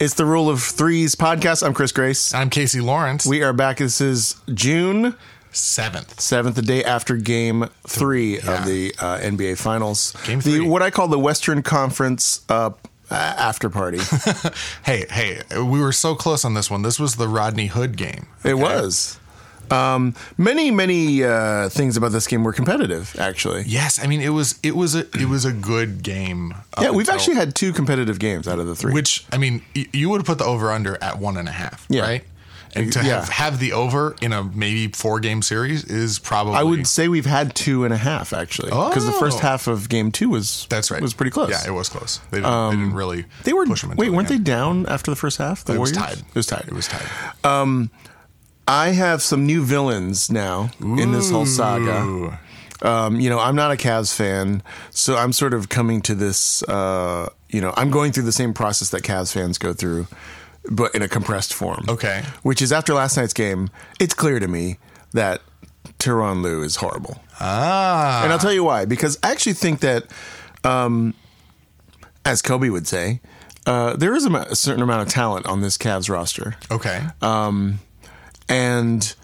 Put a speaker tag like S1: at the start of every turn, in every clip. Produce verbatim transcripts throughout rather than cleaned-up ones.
S1: It's the Rule of Threes podcast. I'm Chris Grace.
S2: I'm Casey Lawrence.
S1: We are back. This is June
S2: seventh.
S1: seventh, the day after game three
S2: yeah.
S1: of the uh, N B A Finals.
S2: Game three.
S1: The, what I call the Western Conference uh, after party.
S2: hey, hey, we were so close on this one. This was the Rodney Hood game.
S1: Okay? It was. Um, many, many uh, things about this game were competitive, actually.
S2: Yes, I mean it was it was a it was a good game.
S1: Yeah, we've
S2: until,
S1: actually had two competitive games out of the three.
S2: Which I mean, y- you would have put the over under at one and a half,
S1: yeah.
S2: right? And to
S1: yeah.
S2: have, have the over in a maybe four game series is probably.
S1: I would say we've had two and a half actually, because
S2: oh.
S1: the first half of game two was
S2: that's right
S1: was pretty close.
S2: Yeah, it was close. They didn't,
S1: um,
S2: they didn't really.
S1: They were
S2: push them
S1: wait, weren't
S2: the
S1: they down after the first half? The
S2: it
S1: Warriors?
S2: was tied.
S1: It was tied.
S2: It was tied.
S1: Um, I have some new villains now Ooh. in this whole saga. Um, you know, I'm not a Cavs fan, so I'm sort of coming to this. Uh, you know, I'm going through the same process that Cavs fans go through, but in a compressed form.
S2: Okay.
S1: Which is after last night's game, it's clear to me that Tyronn Lue is horrible.
S2: Ah.
S1: And I'll tell you why. Because I actually think that, um, as Kobe would say, uh, there is a, a certain amount of talent on this Cavs roster.
S2: Okay.
S1: Um, and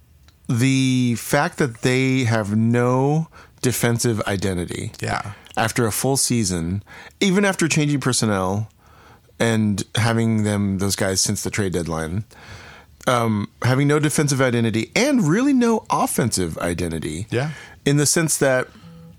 S1: the fact that they have no defensive identity.
S2: Yeah.
S1: After a full season, even after changing personnel and having them, those guys since the trade deadline, um, having no defensive identity and really no offensive identity.
S2: Yeah.
S1: In the sense that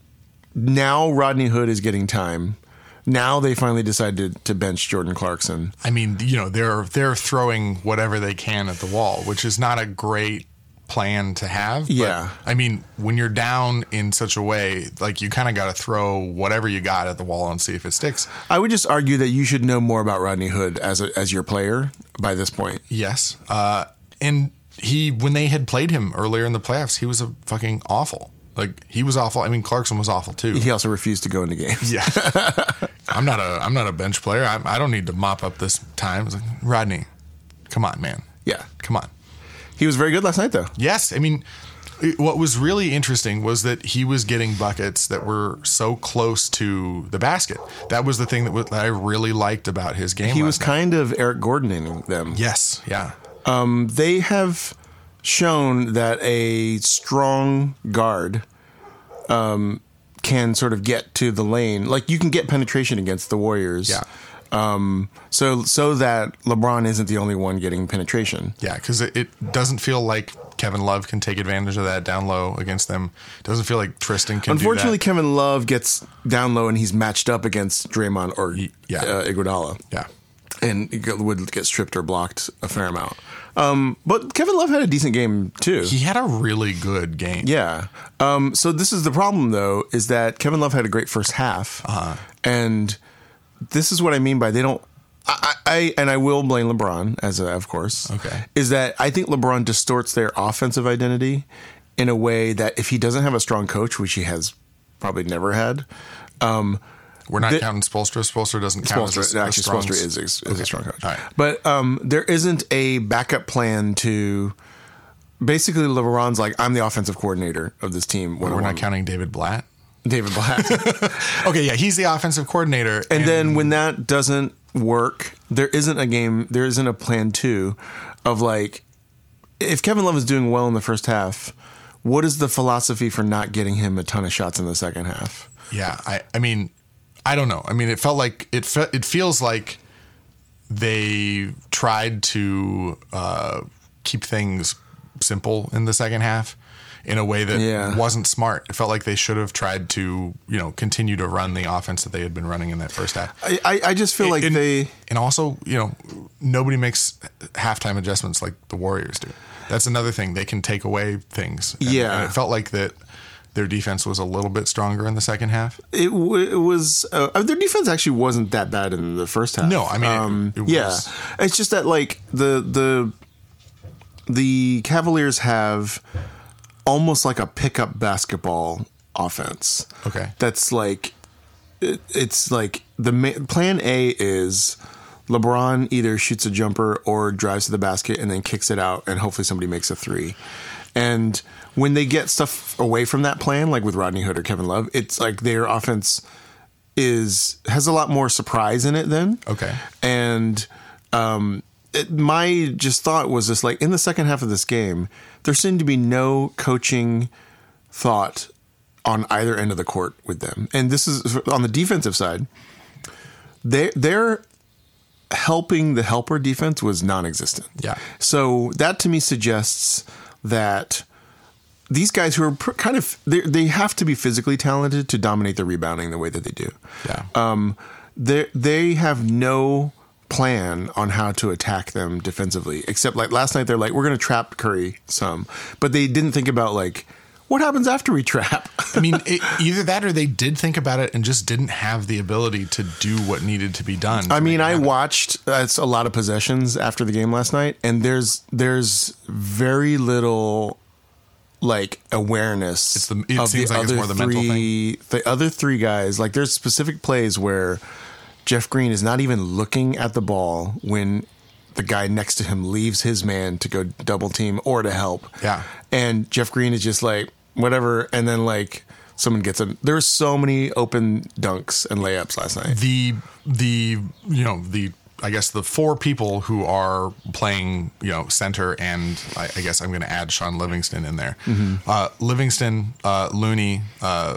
S1: now Rodney Hood is getting time. Now they finally decided to bench Jordan Clarkson.
S2: I mean, you know, they're they're throwing whatever they can at the wall, which is not a great plan to have. But,
S1: yeah.
S2: I mean, when you're down in such a way, like you kind of got to throw whatever you got at the wall and see if it sticks.
S1: I would just argue that you should know more about Rodney Hood as a, as your player by this point.
S2: Yes. Uh, and he, when they had played him earlier in the playoffs, he was a fucking awful. Like he was awful. I mean, Clarkson was awful too.
S1: He also refused to go into games.
S2: Yeah. I'm not a I'm not a bench player. I, I don't need to mop up this time. It's like, Rodney, come on, man.
S1: Yeah.
S2: Come on.
S1: He was very good last night, though.
S2: Yes. I mean, it, what was really interesting was that he was getting buckets that were so close to the basket. That was the thing that, w- that I really liked about his game.
S1: He was
S2: night.
S1: kind of Eric Gordoning them.
S2: Yes. Yeah.
S1: Um, they have shown that a strong guard um, can sort of get to the lane. Like, you can get penetration against the Warriors.
S2: Yeah.
S1: Um, so so that LeBron isn't the only one getting penetration.
S2: Yeah, because it, it doesn't feel like Kevin Love can take advantage of that down low against them. It doesn't feel like Tristan can
S1: Unfortunately,
S2: do that.
S1: Kevin Love gets down low and he's matched up against Draymond or
S2: yeah.
S1: uh, Iguodala.
S2: Yeah.
S1: And would get stripped or blocked a fair amount. Um, but Kevin Love had a decent game, too.
S2: He had a really good game.
S1: Yeah. Um, so this is the problem, though, is that Kevin Love had a great first half.
S2: Uh-huh.
S1: And this is what I mean by they don't... I, I and I will blame LeBron, as a, of course.
S2: Okay.
S1: Is that I think LeBron distorts their offensive identity in a way that if he doesn't have a strong coach, which he has probably never had... Um,
S2: We're not
S1: the,
S2: counting Spoelstra. Spoelstra doesn't count
S1: Spoelstra,
S2: as a,
S1: actually,
S2: a strong...
S1: Spoelstra is, is
S2: okay.
S1: a strong coach.
S2: All right.
S1: But um, there isn't a backup plan to... Basically, LeBron's like, I'm the offensive coordinator of this team.
S2: We're not counting David Blatt?
S1: David Blatt.
S2: Okay, yeah, he's the offensive coordinator.
S1: And, and then when that doesn't work, there isn't a game, there isn't a plan two of like, if Kevin Love is doing well in the first half, what is the philosophy for not getting him a ton of shots in the second half?
S2: Yeah, I, I mean, I don't know. I mean, it felt like, it fe- it feels like they tried to uh, keep things simple in the second half in a way that
S1: yeah.
S2: wasn't smart. It felt like they should have tried to, you know, continue to run the offense that they had been running in that first half.
S1: I, I, I just feel like
S2: and,
S1: they...
S2: And also, you know, nobody makes halftime adjustments like the Warriors do. That's another thing. They can take away things. And,
S1: yeah.
S2: And it felt like that their defense was a little bit stronger in the second half.
S1: It, w- it was... Uh, their defense actually wasn't that bad in the first half.
S2: No, I mean...
S1: Um,
S2: it, it
S1: yeah.
S2: was,
S1: It's just that, like, the the the Cavaliers have... almost like a pickup basketball offense.
S2: Okay.
S1: That's like, it, it's like the ma- plan A is LeBron either shoots a jumper or drives to the basket and then kicks it out and hopefully somebody makes a three. And when they get stuff away from that plan, like with Rodney Hood or Kevin Love, it's like their offense is has a lot more surprise in it then.
S2: Okay.
S1: And um, it, my just thought was just like in the second half of this game, there seemed to be no coaching thought on either end of the court with them. And this is on the defensive side. They they're helping the helper defense was non-existent.
S2: Yeah.
S1: So that to me suggests that these guys who are pr- kind of they they have to be physically talented to dominate the rebounding the way that they do.
S2: Yeah.
S1: Um, they they have no plan on how to attack them defensively, except like last night they're like, we're going to trap Curry some, but they didn't think about like, what happens after we trap?
S2: I mean, it, either that or they did think about it and just didn't have the ability to do what needed to be done.
S1: I mean, I watched uh, it's a lot of possessions after the game last night, and there's there's very little like awareness.
S2: It's the, it
S1: of
S2: seems
S1: the
S2: like it's
S1: other
S2: more the mental
S1: three,
S2: thing.
S1: The other three guys, like there's specific plays where Jeff Green is not even looking at the ball when the guy next to him leaves his man to go double team or to help.
S2: Yeah.
S1: And Jeff Green is just like, whatever. And then like someone gets a, there were so many open dunks and layups last night.
S2: The, the, you know, the, I guess the four people who are playing, you know, center, and I, I guess I'm going to add Sean Livingston in there. Mm-hmm. Uh, Livingston, uh, Looney, uh,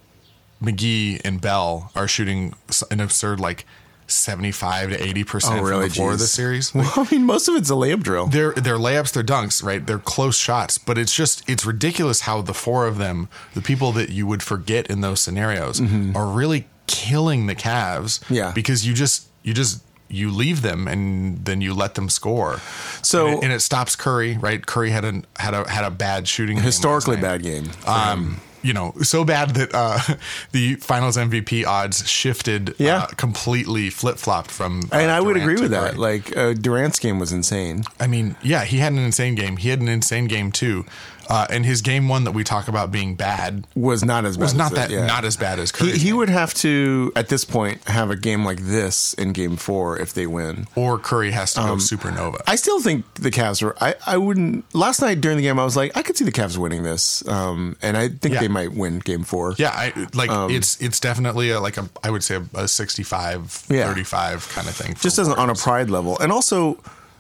S2: McGee, and Bell are shooting an absurd like seventy-five to eighty percent
S1: Oh, really?
S2: from the floor
S1: Jeez.
S2: of the series.
S1: Well, I mean, most of it's a layup drill.
S2: They're, they're layups, they're dunks, right? They're close shots, but it's just, it's ridiculous how the four of them, the people that you would forget in those scenarios, mm-hmm. are really killing the Cavs.
S1: Yeah.
S2: Because you just, you just, you leave them and then you let them score.
S1: So
S2: and it, and it stops Curry, right? Curry had a, had a, had a bad shooting game
S1: historically
S2: last night.
S1: bad game.
S2: Um, you know, so bad that uh, the Finals M V P odds shifted,
S1: Yeah.
S2: uh, completely flip flopped from. Uh,
S1: And I would
S2: Durant
S1: agree
S2: to
S1: with
S2: Curry.
S1: that. Like uh, Durant's game was insane.
S2: I mean, yeah, he had an insane game. He had an insane game too, uh, and his game one that we talk about being bad
S1: Was not as bad.
S2: was
S1: as
S2: not
S1: it,
S2: that
S1: yeah.
S2: not as bad as Curry.
S1: He, he would have to at this point have a game like this in Game Four if they win.
S2: or Curry has to go
S1: Um,
S2: supernova.
S1: I still think the Cavs were. I, I wouldn't. Last night during the game, I was like, I could see the Cavs winning this, um, and I think
S2: Yeah.
S1: they might win Game Four.
S2: Yeah, I like
S1: um,
S2: it's it's definitely a, like a I would say a, a sixty-five
S1: Yeah.
S2: thirty-five kind of thing. for
S1: Just as on a
S2: Warriors.
S1: pride level, and also,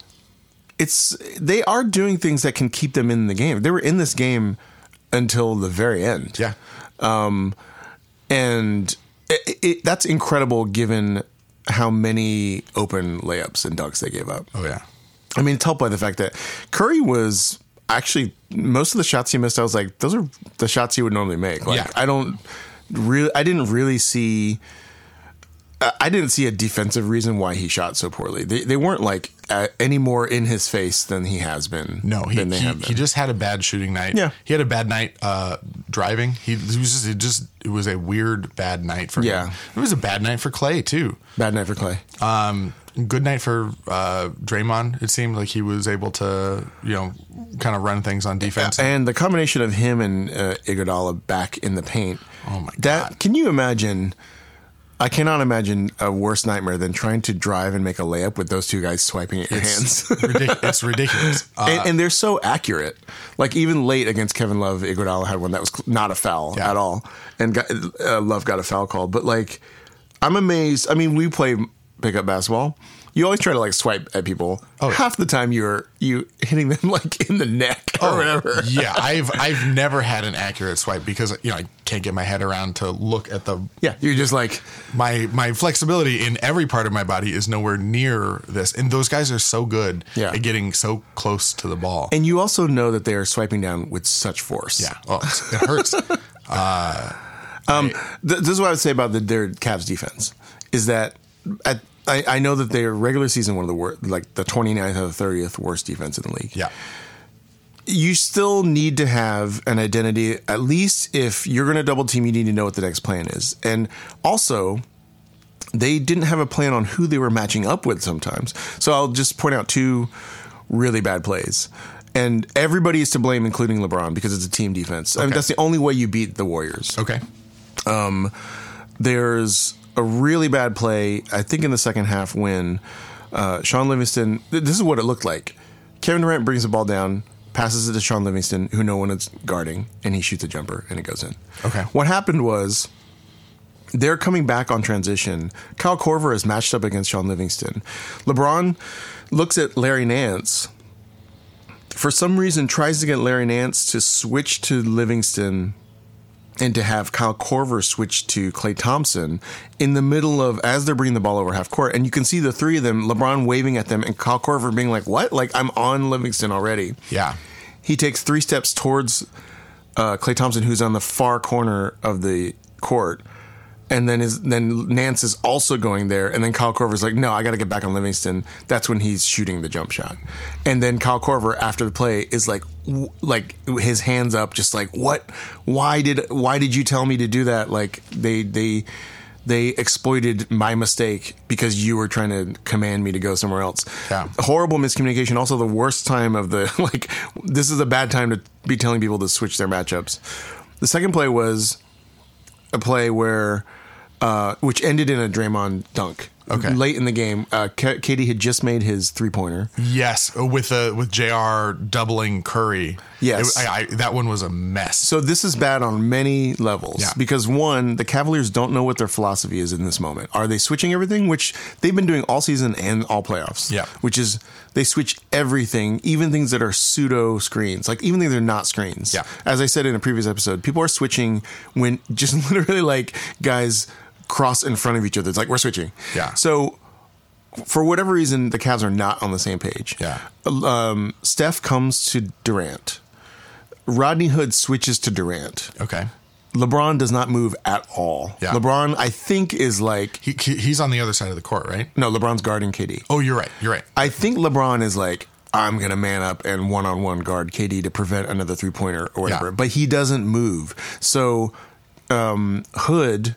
S1: it's they are doing things that can keep them in the game. They were in this game until the very end.
S2: Yeah.
S1: And it, it, that's incredible given how many open layups and dunks they gave up.
S2: Oh yeah.
S1: I mean, it's helped by the fact that Curry was actually most of the shots he missed. I was like, those are the shots he would normally make. Like,
S2: Yeah.
S1: I don't really, I didn't really see, I didn't see a defensive reason why he shot so poorly. They they weren't like uh, any more in his face than he has been.
S2: No, he
S1: than they
S2: he,
S1: have been.
S2: he just had a bad shooting night.
S1: Yeah.
S2: he had a bad night uh, driving. He, he was just it just it was a weird bad night for
S1: Yeah.
S2: him. It was a bad night for Clay too.
S1: Bad night for Clay.
S2: Um, good night for uh, Draymond. It seemed like he was able to, you know, kind of run things on defense.
S1: And the combination of him and uh, Iguodala back in the paint.
S2: Oh my
S1: that,
S2: God.
S1: Can you imagine? I cannot imagine a worse nightmare than trying to drive and make a layup with those two guys swiping at your
S2: It's,
S1: hands.
S2: ridic- it's ridiculous. Uh,
S1: and, and they're so accurate. Like even late against Kevin Love, Iguodala had one that was not a foul
S2: Yeah.
S1: at all, and got, uh, Love got a foul called. But like, I'm amazed. I mean, we play pickup basketball. You always try to like swipe at people.
S2: Oh.
S1: Half the time you're you hitting them like in the neck or whatever.
S2: yeah, I've I've never had an accurate swipe because you know I can't get my head around to look at the
S1: Yeah, you're just like
S2: my my flexibility in every part of my body is nowhere near this, and those guys are so good
S1: Yeah.
S2: at getting so close to the ball.
S1: and you also know that they are swiping down with such force.
S2: yeah, oh, it hurts.
S1: Um, th- this is what I would say about the their Cavs defense is that at, I, I know that they're regular season one of the worst, like the twenty-ninth or the thirtieth worst defense in the league.
S2: Yeah,
S1: You still need to have an identity. At least if you're going to double team, you need to know what the next plan is. And also, they didn't have a plan on who they were matching up with sometimes. So I'll just point out two really bad plays. And everybody is to blame, including LeBron, because it's a team defense. I mean,
S2: Okay.
S1: that's the only way you beat the Warriors.
S2: okay.
S1: There's a really bad play, I think, in the second half when uh, Sean Livingston. Th- this is what it looked like. Kevin Durant brings the ball down, passes it to Sean Livingston, who no one is guarding, and he shoots a jumper and it goes in.
S2: Okay.
S1: What happened was they're coming back on transition. Kyle Korver is matched up against Sean Livingston. LeBron looks at Larry Nance. For some reason, tries to get Larry Nance to switch to Livingston and to have Kyle Korver switch to Klay Thompson in the middle of, as they're bringing the ball over half court. And you can see the three of them, LeBron waving at them and Kyle Korver being like, what? Like, I'm on Livingston already.
S2: Yeah.
S1: He takes three steps towards uh, Klay Thompson, who's on the far corner of the court. And then his, then Nance is also going there. And then Kyle Korver's like, no, I got to get back on Livingston. That's when he's shooting the jump shot. And then Kyle Korver, after the play, is like, w- like his hands up, just like, what? Why did why did you tell me to do that? Like they they they exploited my mistake because you were trying to command me to go somewhere else.
S2: Yeah.
S1: Horrible miscommunication. Also, the worst time of the like. This is a bad time to be telling people to switch their matchups. The second play was a play where. Uh, which ended in a Draymond dunk.
S2: Okay.
S1: Late in the game, uh, K- K D had just made his three pointer.
S2: Yes, with uh, with J R doubling Curry.
S1: Yes,
S2: it, I, I, that one was a mess.
S1: So this is bad on many levels.
S2: Yeah.
S1: Because one, the Cavaliers don't know what their philosophy is in this moment. Are they switching everything? Which they've been doing all season and all playoffs.
S2: Yeah.
S1: Which is they switch everything, even things that are pseudo screens, like even things that are not screens.
S2: Yeah.
S1: As I said in a previous episode, people are switching when just literally like guys cross in front of each other. It's like, we're switching.
S2: Yeah.
S1: So for whatever reason, the Cavs are not on the same page.
S2: Yeah.
S1: Um, Steph comes to Durant. Rodney Hood switches to Durant.
S2: Okay.
S1: LeBron does not move at all.
S2: Yeah.
S1: LeBron, I think, is like...
S2: He, he He's on the other side of the court, right?
S1: No, LeBron's guarding K D.
S2: Oh, you're right. You're right.
S1: I think LeBron is like, I'm going to man up and one-on-one guard K D to prevent another three-pointer or whatever.
S2: Yeah.
S1: But he doesn't move. So um, Hood...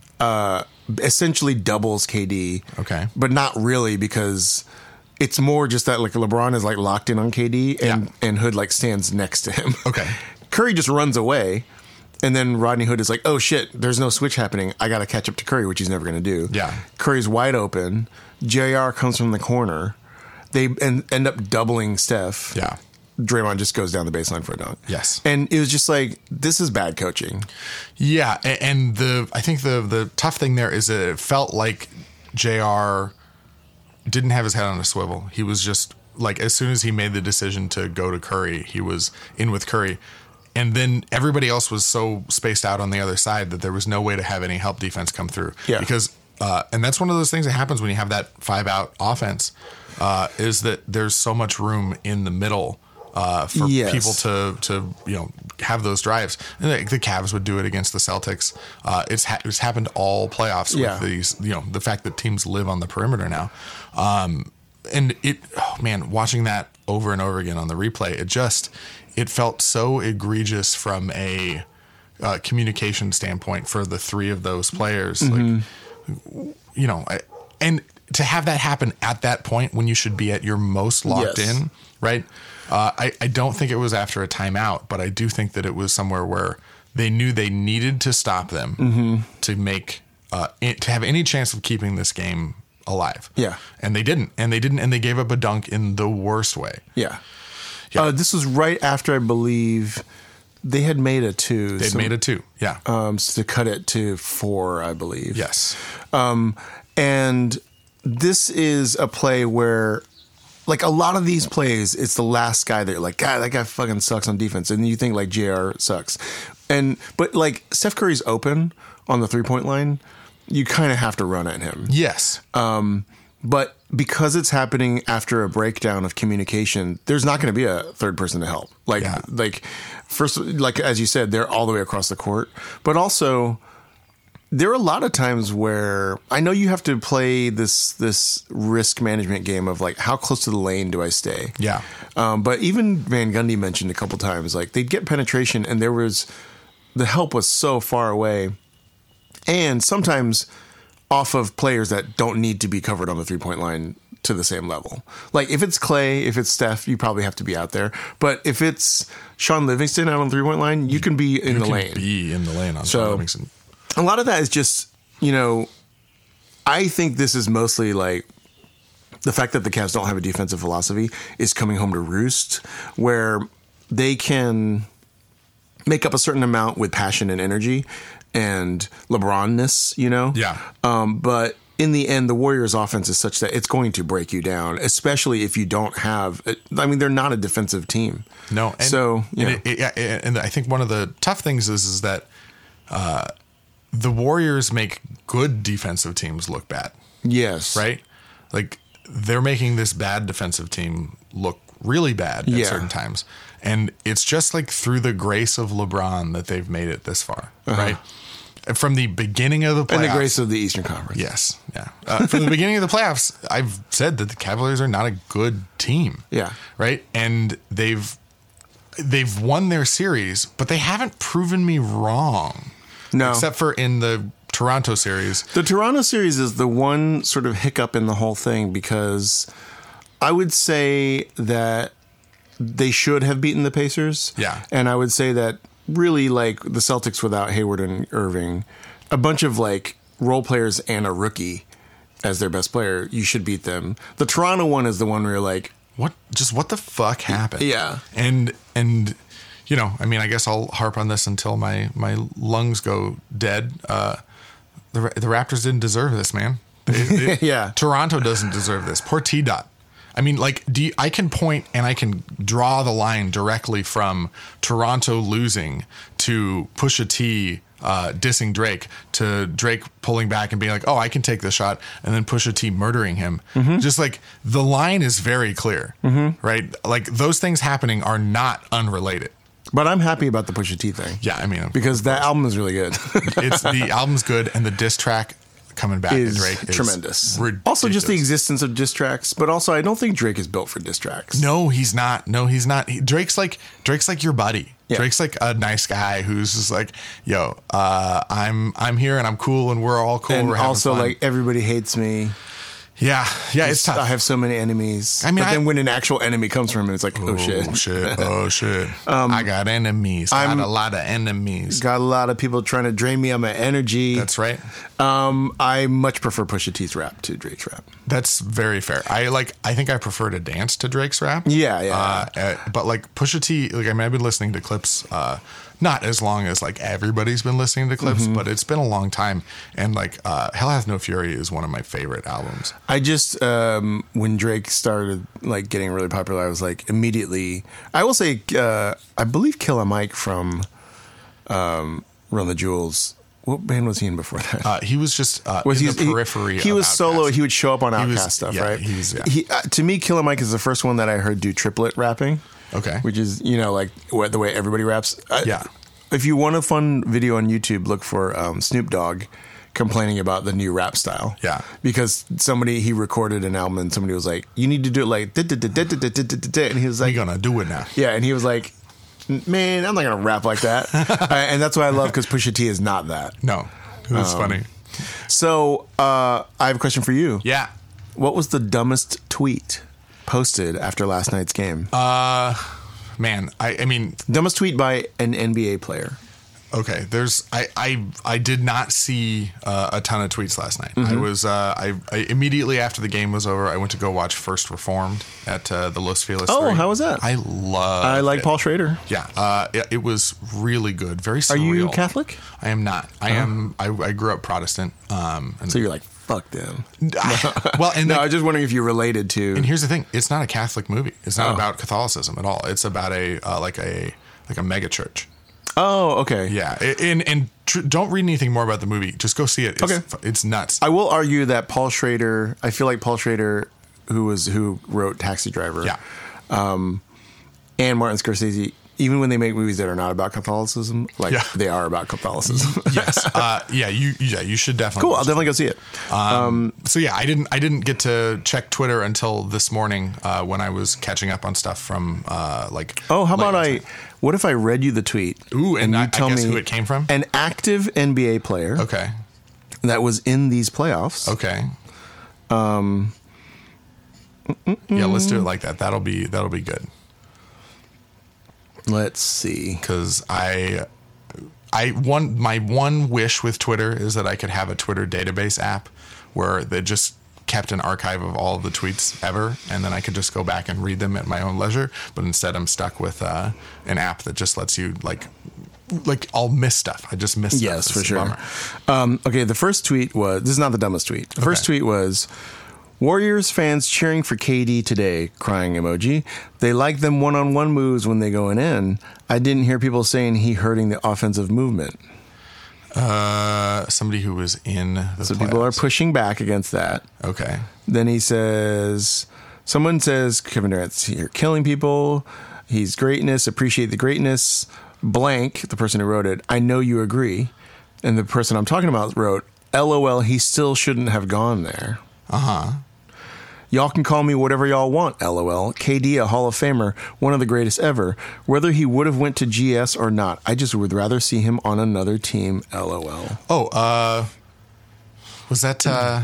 S1: Uh, essentially doubles K D.
S2: Okay.
S1: But not really, because it's more just that like LeBron is like locked in on K D and,
S2: Yeah.
S1: and Hood like stands next to him.
S2: Okay.
S1: Curry just runs away, and then Rodney Hood is like, oh shit, there's no switch happening. I got to catch up to Curry, which he's never going to do.
S2: Yeah.
S1: Curry's wide open. J R comes from the corner. They en- end up doubling Steph.
S2: Yeah.
S1: Draymond just goes down the baseline for a dunk.
S2: Yes.
S1: And it was just like, this is bad coaching.
S2: Yeah, a- and the I think the the tough thing there is that it felt like J R didn't have his head on a swivel. He was just like, as soon as he made the decision to go to Curry, he was in with Curry. And then everybody else was so spaced out on the other side that there was no way to have any help defense come through.
S1: Yeah.
S2: Because uh, and that's one of those things that happens when you have that five out offense, uh, is that there's so much room in the middle Uh, for
S1: Yes.
S2: people to to you know have those drives. And the, the Cavs would do it against the Celtics. Uh, it's ha- it's happened all playoffs
S1: Yeah.
S2: with these, you know, the fact that teams live on the perimeter now. Um, and it, oh man, watching that over and over again on the replay, it just it felt so egregious from a uh, communication standpoint for the three of those players.
S1: Mm-hmm.
S2: Like, you know, I, and to have that happen at that point when you should be at your most locked
S1: Yes.
S2: in, right? Uh, I, I don't think it was after a timeout, but I do think that it was somewhere where they knew they needed to stop them
S1: Mm-hmm. to
S2: to make uh, it, to have any chance of keeping this game alive.
S1: Yeah.
S2: And they didn't. And they didn't. And they gave up a dunk in the worst way.
S1: Yeah.
S2: Yeah.
S1: Uh, this was right after, I believe, they had made a two.
S2: They'd
S1: so-
S2: made a two. Yeah.
S1: Um, to cut it to four, I believe.
S2: Yes.
S1: Um, and this is a play where, like a lot of these plays, it's the last guy that you're like, God, that guy fucking sucks on defense. And you think like J R sucks. And, but like Steph Curry's open on the three point line, you kind of have to run at him.
S2: Yes.
S1: Um, but because it's happening after a breakdown of communication, there's not going to be a third person to help. Like,
S2: Yeah.
S1: like first, like, as you said, they're all the way across the court, but also there are a lot of times where I know you have to play this, this risk management game of like, how close to the lane do I stay?
S2: Yeah.
S1: Um, but even Van Gundy mentioned a couple times, like they'd get penetration and there was, the help was so far away. And sometimes off of players that don't need to be covered on the three-point line to the same level. Like if it's Clay, if it's Steph, you probably have to be out there. But if it's Sean Livingston out on the three-point line, you can be in
S2: You
S1: the
S2: can
S1: lane.
S2: be in the lane on
S1: So-
S2: Sean Livingston.
S1: A lot of that is just, you know, I think this is mostly like the fact that the Cavs don't have a defensive philosophy is coming home to roost, where they can make up a certain amount with passion and energy and LeBron-ness, you know?
S2: Yeah.
S1: Um, but in the end, the Warriors' offense is such that it's going to break you down, especially if you don't have. I mean, they're not a defensive team.
S2: No. And,
S1: so, yeah.
S2: and, it, it, and I think one of the tough things is is that uh, the Warriors make good defensive teams look bad.
S1: Yes.
S2: Right? Like, they're making this bad defensive team look really bad at
S1: Yeah.
S2: certain times. And it's just like through the grace of LeBron that they've made it this far,
S1: Uh-huh.
S2: right? From the beginning of the playoffs.
S1: And the grace of the Eastern Conference.
S2: Yes, yeah. Uh, from the beginning of the playoffs, I've said that the Cavaliers are not a good team.
S1: Yeah.
S2: Right? And they've they've won their series, but they haven't proven me wrong.
S1: No.
S2: Except for in the Toronto series.
S1: The Toronto series is the one sort of hiccup in the whole thing because I would say that they should have beaten the Pacers.
S2: Yeah.
S1: And I would say that really, like, the Celtics without Hayward and Irving, a bunch of, like, role players and a rookie as their best player, you should beat them. The Toronto one is the one where you're like,
S2: What just what the fuck happened?
S1: Yeah.
S2: And and you know, I mean, I guess I'll harp on this until my my lungs go dead. Uh the the Raptors didn't deserve this, man. They- they-
S1: Yeah.
S2: Toronto doesn't deserve this. Poor T-Dot. I mean, like, do you, I can point and I can draw the line directly from Toronto losing to Pusha T uh, dissing Drake to Drake pulling back and being like, oh, I can take this shot, and then Pusha T murdering him.
S1: Mm-hmm.
S2: Just like the line is very clear, mm-hmm. right? Like those things happening are not unrelated.
S1: but I'm happy about the Pusha T thing.
S2: Yeah, I mean,
S1: Because that album is really good.
S2: it's the album's good, and the diss track coming back
S1: is
S2: to Drake is
S1: tremendous.
S2: ridiculous.
S1: Also, just the existence of diss tracks, but also I don't think Drake is built for diss tracks.
S2: No, he's not. No, he's not. He, Drake's like Drake's like your buddy.
S1: Yeah.
S2: Drake's like a nice guy who's just like, yo, uh, I'm I'm here and I'm cool and we're all cool.
S1: And
S2: we're having
S1: also,
S2: fun.
S1: like, everybody hates me.
S2: yeah, yeah, it's tough.
S1: I have so many enemies.
S2: I mean,
S1: but
S2: I-
S1: then when an actual enemy comes from him, it's like, oh, shit.
S2: Oh shit! Oh shit! I got enemies. Got
S1: I'm-
S2: a lot of enemies.
S1: Got a lot of people trying to drain me of my energy.
S2: That's right.
S1: Um, I much prefer Pusha T's rap to Drake's rap.
S2: That's very fair. I like. I think I prefer to dance to Drake's rap.
S1: Yeah, yeah.
S2: Uh, uh, but like Pusha T, like I mean, I've been listening to clips. Uh, not as long as like everybody's been listening to clips,
S1: Mm-hmm.
S2: but it's been a long time. And like uh, Hell Hath No Fury is one of my favorite albums.
S1: I just um, when Drake started like getting really popular, I was like immediately. I will say, uh, I believe Killer Mike from um, Run the Jewels. What band was he in before that?
S2: Uh, he was just uh,
S1: was
S2: in
S1: he,
S2: the periphery.
S1: He, he
S2: of
S1: was solo.
S2: Outkast.
S1: He would show up on Outkast
S2: was-
S1: stuff,
S2: yeah,
S1: right?
S2: he was- yeah.
S1: He, uh, to me, Killer Mike is the first one that I heard do triplet rapping.
S2: Okay.
S1: Which is, you know, like what, the way everybody raps. I,
S2: Yeah.
S1: If you want a fun video on YouTube, look for um, Snoop Dogg complaining about the new rap style.
S2: Yeah.
S1: Because somebody, he recorded an album and somebody was like, you need to do it like, "da-da-da-da-da-da-da-da," and he was
S2: We
S1: like,
S2: gonna do it now.
S1: yeah, and he was like, man, I'm not going to rap like that. uh, and that's what I love because Pusha T is not that.
S2: No, that's
S1: Um,
S2: funny.
S1: So uh, I have a question for you.
S2: Yeah.
S1: What was the dumbest tweet posted after last night's game?
S2: Uh, man, I, I mean,
S1: dumbest tweet by an N B A player.
S2: okay. There's, I, I, I did not see uh, a ton of tweets last night.
S1: Mm-hmm.
S2: I was, uh, I, I immediately after the game was over, I went to go watch First Reformed at uh, the Los Feliz.
S1: Oh,
S2: three.
S1: how was that?
S2: I love.
S1: I like
S2: it.
S1: Paul Schrader.
S2: Yeah, uh, it, it was really good. Very surreal.
S1: Are you Catholic?
S2: I am not. I am. I, I grew up Protestant. Um, and
S1: So you're like, fuck them.
S2: well, and
S1: No,
S2: the-
S1: I was just wondering if you related to.
S2: And here's the thing: it's not a Catholic movie. It's not
S1: Oh.
S2: about Catholicism at all. It's about a uh, like a like a mega church.
S1: Oh, okay.
S2: Yeah, I- and and tr- don't read anything more about the movie. Just go see it. It's,
S1: Okay.
S2: it's nuts.
S1: I will argue that Paul Schrader. I feel like Paul Schrader, who was who wrote Taxi Driver,
S2: yeah,
S1: and Martin Scorsese. Even when they make movies that are not about Catholicism, like
S2: Yeah.
S1: they are about Catholicism.
S2: yes, uh, yeah. You yeah you should definitely.
S1: Cool. I'll
S2: watch
S1: definitely go see it.
S2: it. Um, so yeah, I didn't I didn't get to check Twitter until this morning uh, when I was catching up on stuff from uh, like.
S1: Oh, how about
S2: late
S1: I? What if I read you the tweet?
S2: Ooh, and I- I
S1: tell
S2: guess
S1: me
S2: who it came from?
S1: An active N B A player
S2: Okay.
S1: that was in these playoffs.
S2: Okay. Um. Yeah, let's do it like that. That'll be that'll be good.
S1: Let's see.
S2: Because I, I one my one wish with Twitter is that I could have a Twitter database app where they just kept an archive of all of the tweets ever, and then I could just go back and read them at my own leisure. But instead, I'm stuck with uh, an app that just lets you like like I'll miss stuff. I just miss stuff.
S1: Yes,
S2: It's
S1: for
S2: a
S1: sure.
S2: bummer.
S1: Um, okay, the first tweet was, this is not the dumbest tweet. The first
S2: Okay.
S1: tweet was, Warriors fans cheering for K D today, crying emoji. They like them one-on-one moves when they going in. I didn't hear people saying he hurting the offensive movement.
S2: Uh, somebody who was in the
S1: So
S2: playoffs.
S1: people are pushing back against that.
S2: Okay.
S1: Then he says, someone says Kevin Durant's here killing people. He's greatness. Appreciate the greatness. Blank, the person who wrote it, I know you agree. And the person I'm talking about wrote, LOL, he still shouldn't have gone there.
S2: Uh-huh.
S1: Y'all can call me whatever y'all want, LOL. K D, a Hall of Famer, one of the greatest ever. Whether he would have went to G S or not, I just would rather see him on another team, LOL.
S2: Oh, uh, was that, uh,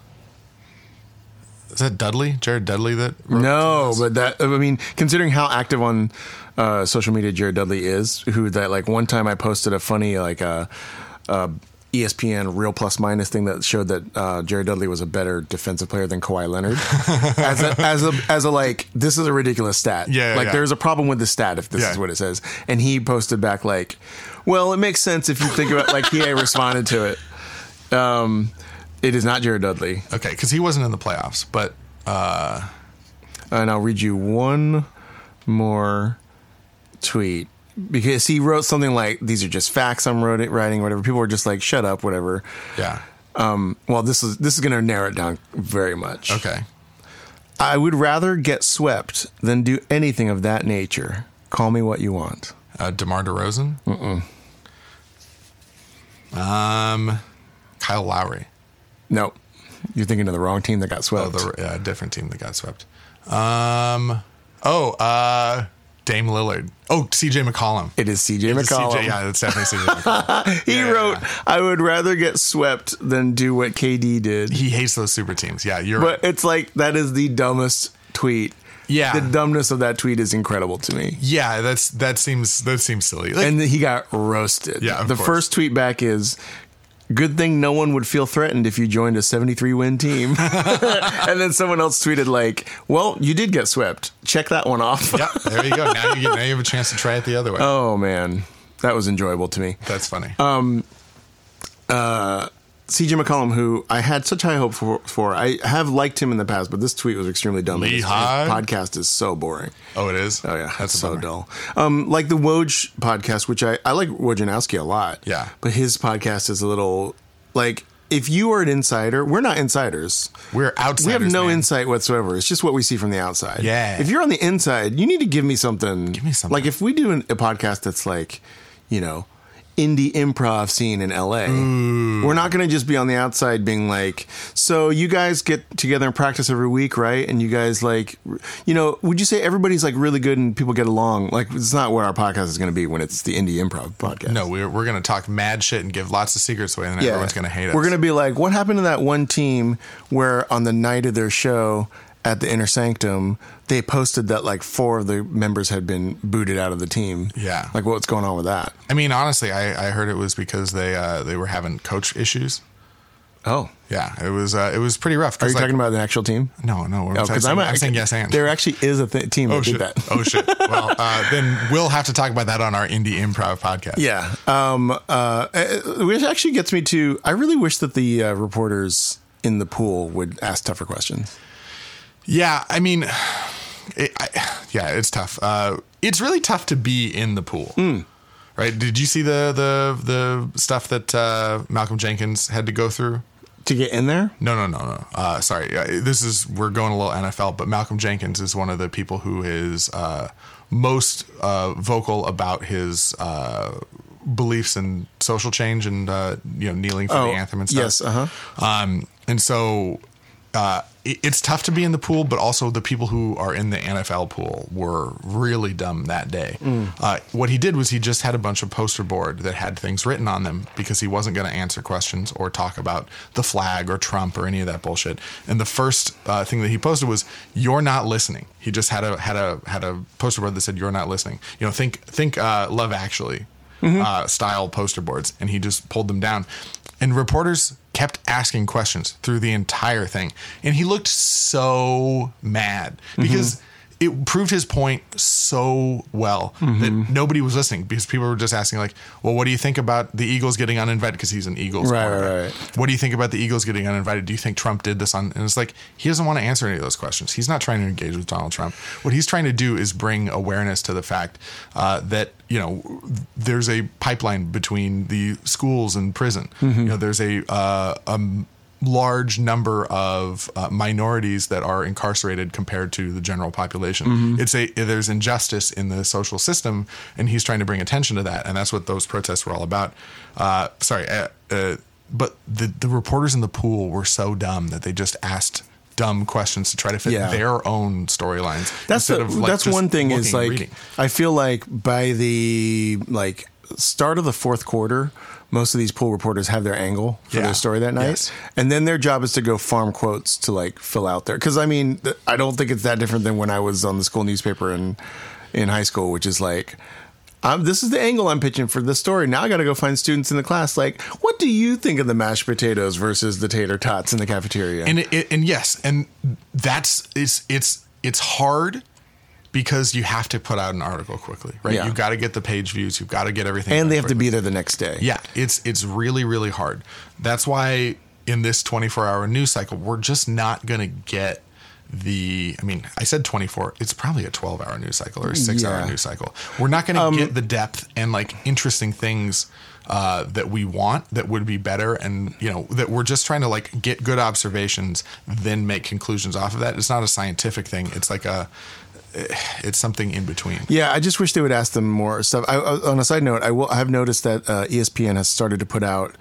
S2: is that Dudley? Jared Dudley that wrote
S1: No,
S2: this?
S1: but that, I mean, considering how active on uh, social media Jared Dudley is, who that, like, one time I posted a funny, like, uh, uh, E S P N real plus minus thing that showed that uh, Jared Dudley was a better defensive player than Kawhi Leonard. as a, as a, as a, like, this is a ridiculous stat.
S2: Yeah,
S1: Like,
S2: yeah.
S1: there's a problem with the stat if this
S2: Yeah.
S1: is what it says. And he posted back, like, well, it makes sense if you think about, like, he responded to it. Um, it is not Jared Dudley.
S2: Okay, because he wasn't in the playoffs, but, uh,
S1: And I'll read you one more tweet because he wrote something like, these are just facts I'm wrote- writing, whatever. People were just like, shut up, whatever.
S2: yeah.
S1: Um, well, this is this is going to narrow it down very much.
S2: Okay.
S1: I would rather get swept than do anything of that nature. Call me what you want.
S2: Uh, DeMar DeRozan? Mm-mm. Um, Kyle Lowry.
S1: No, you're thinking of the wrong team that got
S2: Oh,
S1: swept.
S2: the uh, different team that got swept. Um, oh, uh, Dame Lillard. Oh, C J McCollum.
S1: It is C J
S2: It was
S1: McCollum.
S2: C J, yeah, it's definitely C J McCollum.
S1: He
S2: Yeah, yeah,
S1: wrote,
S2: yeah.
S1: I would rather get swept than do what K D did.
S2: He hates those super teams. Yeah, you're
S1: But
S2: right.
S1: it's like, that is the dumbest tweet.
S2: Yeah.
S1: The dumbness of that tweet is incredible to me.
S2: Yeah, that's that seems that seems silly. Like,
S1: And he got roasted.
S2: Yeah, of
S1: the
S2: course.
S1: first tweet back is, good thing no one would feel threatened if you joined a seventy-three win team. And then someone else tweeted like, well, you did get swept. Check that one off.
S2: yeah, there you go. Now you get, now you have a chance to try it the other way.
S1: Oh, man. That was enjoyable to me.
S2: That's funny.
S1: C J McCollum, who I had such high hope for, for, I have liked him in the past, but this tweet was extremely dumb. His- his
S2: Lehigh?
S1: podcast is so boring.
S2: oh, it is.
S1: Oh yeah,
S2: that's a
S1: so
S2: bummer.
S1: dull. Um, like the Woj podcast, which I I like Wojnarowski a lot.
S2: Yeah.
S1: but his podcast is a little like, if you are an insider, we're not insiders.
S2: We're outsiders.
S1: We have no
S2: man.
S1: insight whatsoever. It's just what we see from the outside.
S2: Yeah.
S1: If you're on the inside, you need to give me something.
S2: Give me something.
S1: Like if we do an, a podcast that's like, you know, indie improv scene in L A. We're not going to just be on the outside being like, so you guys get together and practice every week, right? And you guys like, you know, would you say everybody's like really good and people get along? Like, it's not what our podcast is going to be when it's the indie improv podcast.
S2: No, we're we're gonna talk mad shit and give lots of secrets away, and then everyone's gonna hate us.
S1: We're going to be like, what happened to that one team where on the night of their show at the Inner Sanctum, they posted that like four of the members had been booted out of the team.
S2: Yeah.
S1: Like, what's going on with that?
S2: I mean, honestly, I, I heard it was because they uh, they were having coach issues.
S1: Oh.
S2: Yeah, it was uh, it was pretty rough.
S1: Are you
S2: like,
S1: talking about the actual team?
S2: No, no. I'm,
S1: Oh,
S2: saying,
S1: I'm,
S2: I'm saying yes and.
S1: There actually is a th- team
S2: oh
S1: that
S2: shit.
S1: did that.
S2: oh shit. Well, uh, then we'll have to talk about that on our indie improv podcast.
S1: Yeah. Um, uh, which actually gets me to, I really wish that the uh, reporters in the pool would ask tougher questions.
S2: Yeah, I mean, it, I, yeah, it's tough. Uh, it's really tough to be in the pool,
S1: Mm.
S2: right? Did you see the the the stuff that uh, Malcolm Jenkins had to go through?
S1: To get in there?
S2: No, no, no, no. Uh, sorry, uh, this is we're going a little N F L, but Malcolm Jenkins is one of the people who is uh, most uh, vocal about his uh, beliefs in social change and uh, you know kneeling for
S1: Oh,
S2: the anthem and stuff.
S1: yes, uh-huh.
S2: Um, and so uh, it, it's tough to be in the pool, but also the people who are in the N F L pool were really dumb that day.
S1: Mm.
S2: Uh, what he did was he just had a bunch of poster board that had things written on them because he wasn't going to answer questions or talk about the flag or Trump or any of that bullshit. And the first uh, thing that he posted was, "You're not listening." He just had a had a had a poster board that said, "You're not listening." You know, think think uh, Love Actually uh, style poster boards, and he just pulled them down. And reporters kept asking questions through the entire thing. And he looked so mad because it proved his point so well mm-hmm. that nobody was listening because people were just asking like, well, what do you think about the Eagles getting uninvited? Because he's an Eagles
S1: right, right, right.
S2: What do you think about the Eagles getting uninvited? Do you think Trump did this on? And it's like, he doesn't want to answer any of those questions. He's not trying to engage with Donald Trump. What he's trying to do is bring awareness to the fact uh, that, you know, there's a pipeline between the schools and prison. Mm-hmm. You know, there's a, uh, a large number of uh, minorities that are incarcerated compared to the general population. Mm-hmm. It's a there's injustice in the social system, and he's trying to bring attention to that, and that's what those protests were all about. Uh, sorry, uh, uh, but the the reporters in the pool were so dumb that they just asked dumb questions to try to fit yeah. their own storylines.
S1: That's the,
S2: of, like,
S1: that's one thing is like
S2: reading.
S1: I feel like by the like start of the fourth quarter, most of these pool reporters have their angle for yeah. their story that night. Yes. And then their job is to go farm quotes to like fill out there. Cause I mean, I don't think it's that different than when I was on the school newspaper in, in high school, which is like, I'm, this is the angle I'm pitching for this story. Now I got to go find students in the class. Like, what do you think of the mashed potatoes versus the tater tots in the cafeteria?
S2: And, it, and yes, and that's, it's, it's, it's hard because you have to put out an article quickly, right?
S1: Yeah.
S2: You've got to get the page views. You've got to get everything.
S1: And they have
S2: quickly.
S1: to be there the next day.
S2: Yeah, it's it's really, really hard. That's why in this twenty-four hour news cycle, we're just not going to get the, I mean, I said twenty-four. It's probably a twelve hour news cycle or a six hour
S1: yeah.
S2: news cycle. We're not going to
S1: um,
S2: get the depth and like interesting things uh, that we want that would be better. And, you know, that we're just trying to like get good observations, then make conclusions off of that. It's not a scientific thing. It's like a, it's something in between.
S1: Yeah, I just wish they would ask them more stuff. I, on a side note, I will. I have noticed that uh, E S P N has started to put out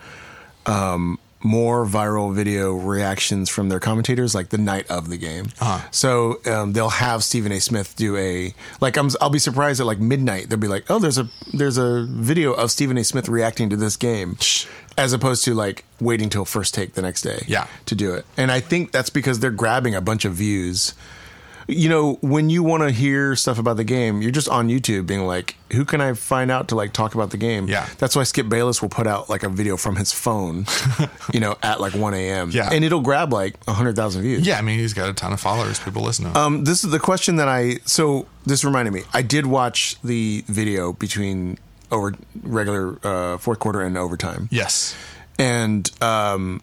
S1: um, more viral video reactions from their commentators, like the night of the game. Uh-huh. So um, they'll have Stephen A. Smith do a like. I'm, I'll be surprised at like midnight. They'll be like, "Oh, there's a there's a video of Stephen A. Smith reacting to this game," as opposed to like waiting till first take the next day.
S2: Yeah.
S1: to do it. And I think that's because they're grabbing a bunch of views. You know, when you want to hear stuff about the game, you're just on YouTube being like, who can I find out to like talk about the game?
S2: Yeah.
S1: That's why Skip Bayless will put out like a video from his phone, you know, at like one a.m.
S2: Yeah.
S1: And it'll grab like one hundred thousand views.
S2: Yeah, I mean, he's got a ton of followers. People listen to him.
S1: Um, this is the question that I, so this reminded me, I did watch the video between over regular uh, fourth quarter and overtime.
S2: Yes.
S1: And, um,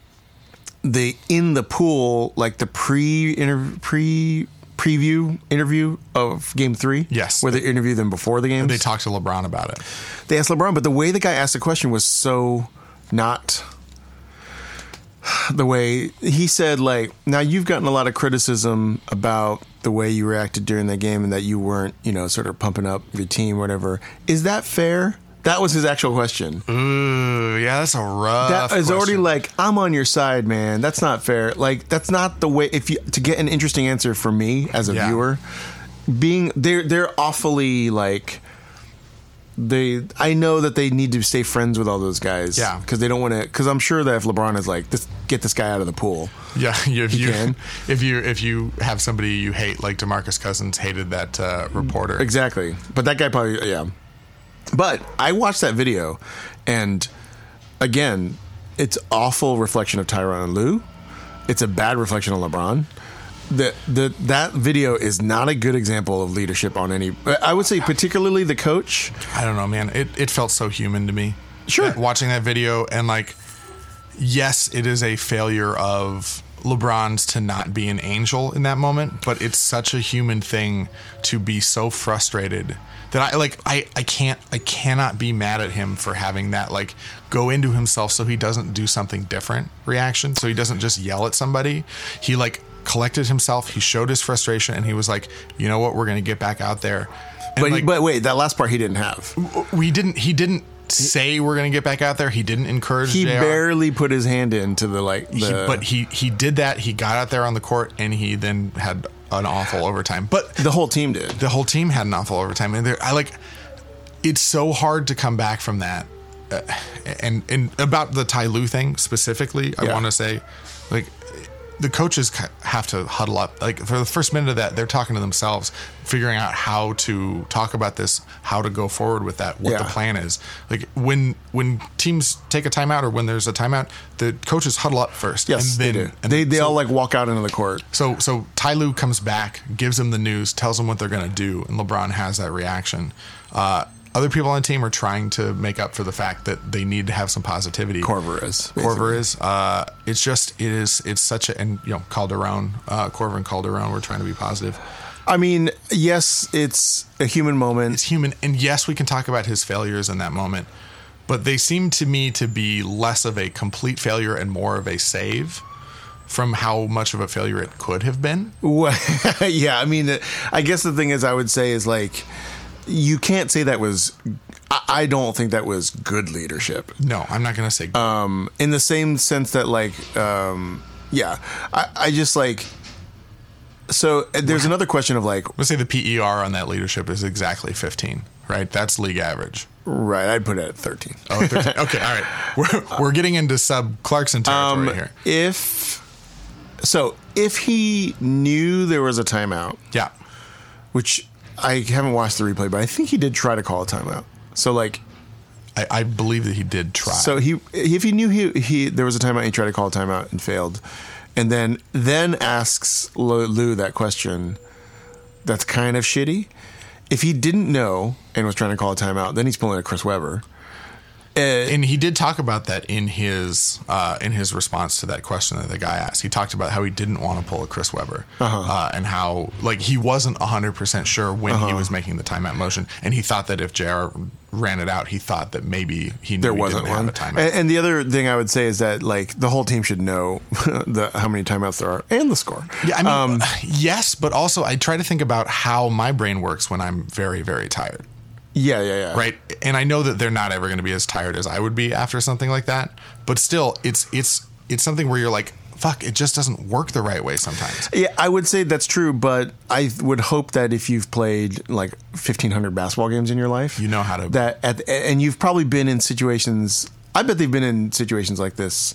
S1: the in the pool, like the pre pre preview interview of game three.
S2: Yes.
S1: Where they interview them before the game.
S2: They talked to LeBron about it.
S1: They asked LeBron, but the way the guy asked the question was so not the way he said, like, now you've gotten a lot of criticism about the way you reacted during the game and that you weren't, you know, sort of pumping up your team or whatever. Is that fair? That was his actual question.
S2: Ooh, yeah, that's a rough
S1: That is
S2: question.
S1: already like, I'm on your side, man. That's not fair. Like, that's not the way. If you to get an interesting answer for me as a
S2: Yeah.
S1: viewer, being they're they're awfully like they. I know that they need to stay friends with all those guys.
S2: Yeah,
S1: because they don't want to. Because I'm sure that if LeBron is like, this, get this guy out of the pool.
S2: Yeah, if
S1: he
S2: you
S1: can.
S2: if you if you have somebody you hate, like DeMarcus Cousins hated that uh, reporter.
S1: Exactly, but that guy probably yeah. But I watched that video, and again, it's awful reflection of Tyronn Lue. It's a bad reflection on LeBron. The the that video is not a good example of leadership on any. I would say particularly the coach.
S2: I don't know, man. It it felt so human to me.
S1: Sure,
S2: that, watching that video and like, yes, it is a failure of LeBron's to not be an angel in that moment, but it's such a human thing to be so frustrated that I like I, I can't I cannot be mad at him for having that like go into himself so he doesn't do something different reaction, so he doesn't just yell at somebody. He like collected himself, he showed his frustration, and he was like, you know what, we're gonna get back out there. And
S1: but
S2: like,
S1: but wait, that last part he didn't have.
S2: We didn't he didn't say we're gonna get back out there. He didn't encourage
S1: He
S2: J R.
S1: barely put his hand into the like the,
S2: He, but he he did that. He got out there on the court, and he then had an awful overtime. But
S1: the whole team did.
S2: The whole team had an awful overtime, and I like. It's so hard to come back from that, uh, and and about the Ty Lue thing specifically, I
S1: Yeah.
S2: want to say, like, the coaches have to huddle up. Like for the first minute of that, they're talking to themselves, figuring out how to talk about this, how to go forward with that, what
S1: Yeah.
S2: the plan is. Like when when teams take a timeout or when there's a timeout, the coaches huddle up first.
S1: Yes,
S2: and then,
S1: they do.
S2: And
S1: they they
S2: so,
S1: all like walk out into the court.
S2: So so Ty Lue comes back, gives them the news, tells them what they're going to do, and LeBron has that reaction. Uh, Other people on the team are trying to make up for the fact that they need to have some positivity.
S1: Corver is.
S2: Corver is. Uh, it's just, it is, it's such a, and, you know, Calderon, uh, Corver and Calderon were trying to be positive.
S1: I mean, yes, it's a human moment.
S2: It's human. And yes, we can talk about his failures in that moment, but they seem to me to be less of a complete failure and more of a save from how much of a failure it could have been.
S1: Well, yeah, I mean, I guess the thing is, I would say is like, you can't say that was. I don't think that was good leadership.
S2: No, I'm not going to say.
S1: Um, in the same sense that, like, um, yeah, I, I just like. So there's another question of like.
S2: Let's say the P E R on that leadership is exactly fifteen, right? That's league average.
S1: Right, I'd put it at thirteen.
S2: Oh, thirteen. Okay, all right. We're we're getting into sub Clarkson territory
S1: um,
S2: here.
S1: If so, if he knew there was a timeout,
S2: Yeah.
S1: which. I haven't watched the replay, but I think he did try to call a timeout. So like,
S2: I, I believe that he did try.
S1: so he if he knew he he there was a timeout, he tried to call a timeout and failed, and then then asks Lou that question. That's kind of shitty. If he didn't know and was trying to call a timeout, then he's pulling a Chris Webber. Uh,
S2: and he did talk about that in his uh, in his response to that question that the guy asked. He talked about how he didn't want to pull a Chris Webber, uh-huh. uh, and how like he wasn't one hundred percent sure when uh-huh. he was making the timeout motion, and he thought that if J R ran it out, he thought that maybe he knew
S1: there
S2: he
S1: wasn't
S2: didn't
S1: one.
S2: have a timeout.
S1: And, and the other thing I would say is that like the whole team should know the how many timeouts there are and the score.
S2: Yeah, I mean,
S1: um,
S2: yes, but also I try to think about how my brain works when I'm very, very tired.
S1: Yeah, yeah, yeah.
S2: Right. And I know that they're not ever going to be as tired as I would be after something like that. But still, it's it's it's something where you're like, fuck, it just doesn't work the right way sometimes.
S1: Yeah, I would say that's true, but I would hope that if you've played like fifteen hundred basketball games in your life,
S2: you know how to
S1: that at, and you've probably been in situations. I bet they've been in situations like this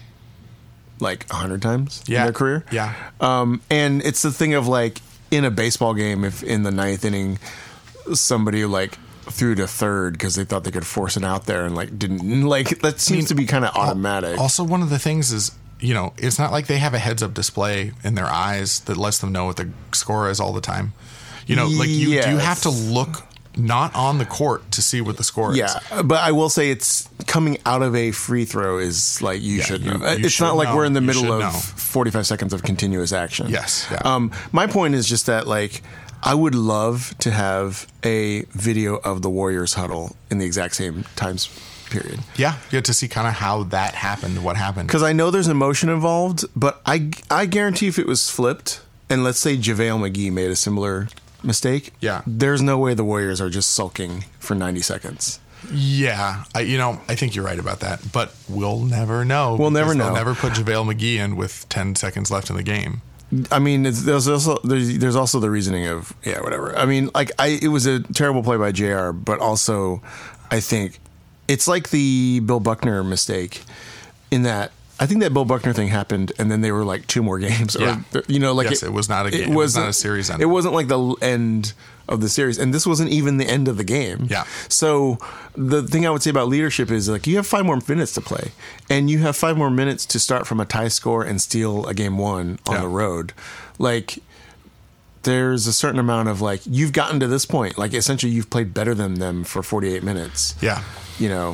S1: like a hundred times
S2: yeah.
S1: in their career.
S2: Yeah.
S1: Um, and it's the thing of like in a baseball game, if in the ninth inning somebody like threw to third because they thought they could force it out there and like didn't like that seems I mean, to be kind of automatic.
S2: Also, one of the things is, you know, it's not like they have a heads up display in their eyes that lets them know what the score is all the time. You know, like you
S1: yes.
S2: do have to look not on the court to see what the score
S1: yeah,
S2: is.
S1: Yeah, but I will say it's coming out of a free throw is like you
S2: yeah,
S1: should
S2: you,
S1: know.
S2: You
S1: it's
S2: should
S1: not like
S2: know.
S1: we're in the
S2: you
S1: middle of
S2: know.
S1: forty-five seconds of continuous action.
S2: Yes. Yeah.
S1: Um, my point is just that like I would love to have a video of the Warriors huddle in the exact same times period.
S2: Yeah, you get to see kind of how that happened, what happened.
S1: Because I know there's emotion involved, but I, I guarantee if it was flipped, and let's say JaVale McGee made a similar mistake,
S2: yeah,
S1: there's no way the Warriors are just sulking for ninety seconds.
S2: Yeah, I, you know, I think you're right about that, but we'll never know.
S1: We'll never know.
S2: They'll never put JaVale McGee in with ten seconds left in the game.
S1: I mean, it's, there's also there's, there's also the reasoning of yeah, whatever. I mean, like I, it was a terrible play by J R, but also I think it's like the Bill Buckner mistake in that I think that Bill Buckner thing happened, and then they were like two more games, or
S2: yeah.
S1: you know, like
S2: yes, it, it was not a game. It, it was not a series end.
S1: It wasn't like the end of the series, and this wasn't even the end of the game.
S2: Yeah.
S1: So the thing I would say about leadership is like you have five more minutes to play, and you have five more minutes to start from a tie score and steal a game one on
S2: yeah.
S1: the road. Like there's a certain amount of like you've gotten to this point, like essentially you've played better than them for forty-eight minutes.
S2: Yeah.
S1: You know,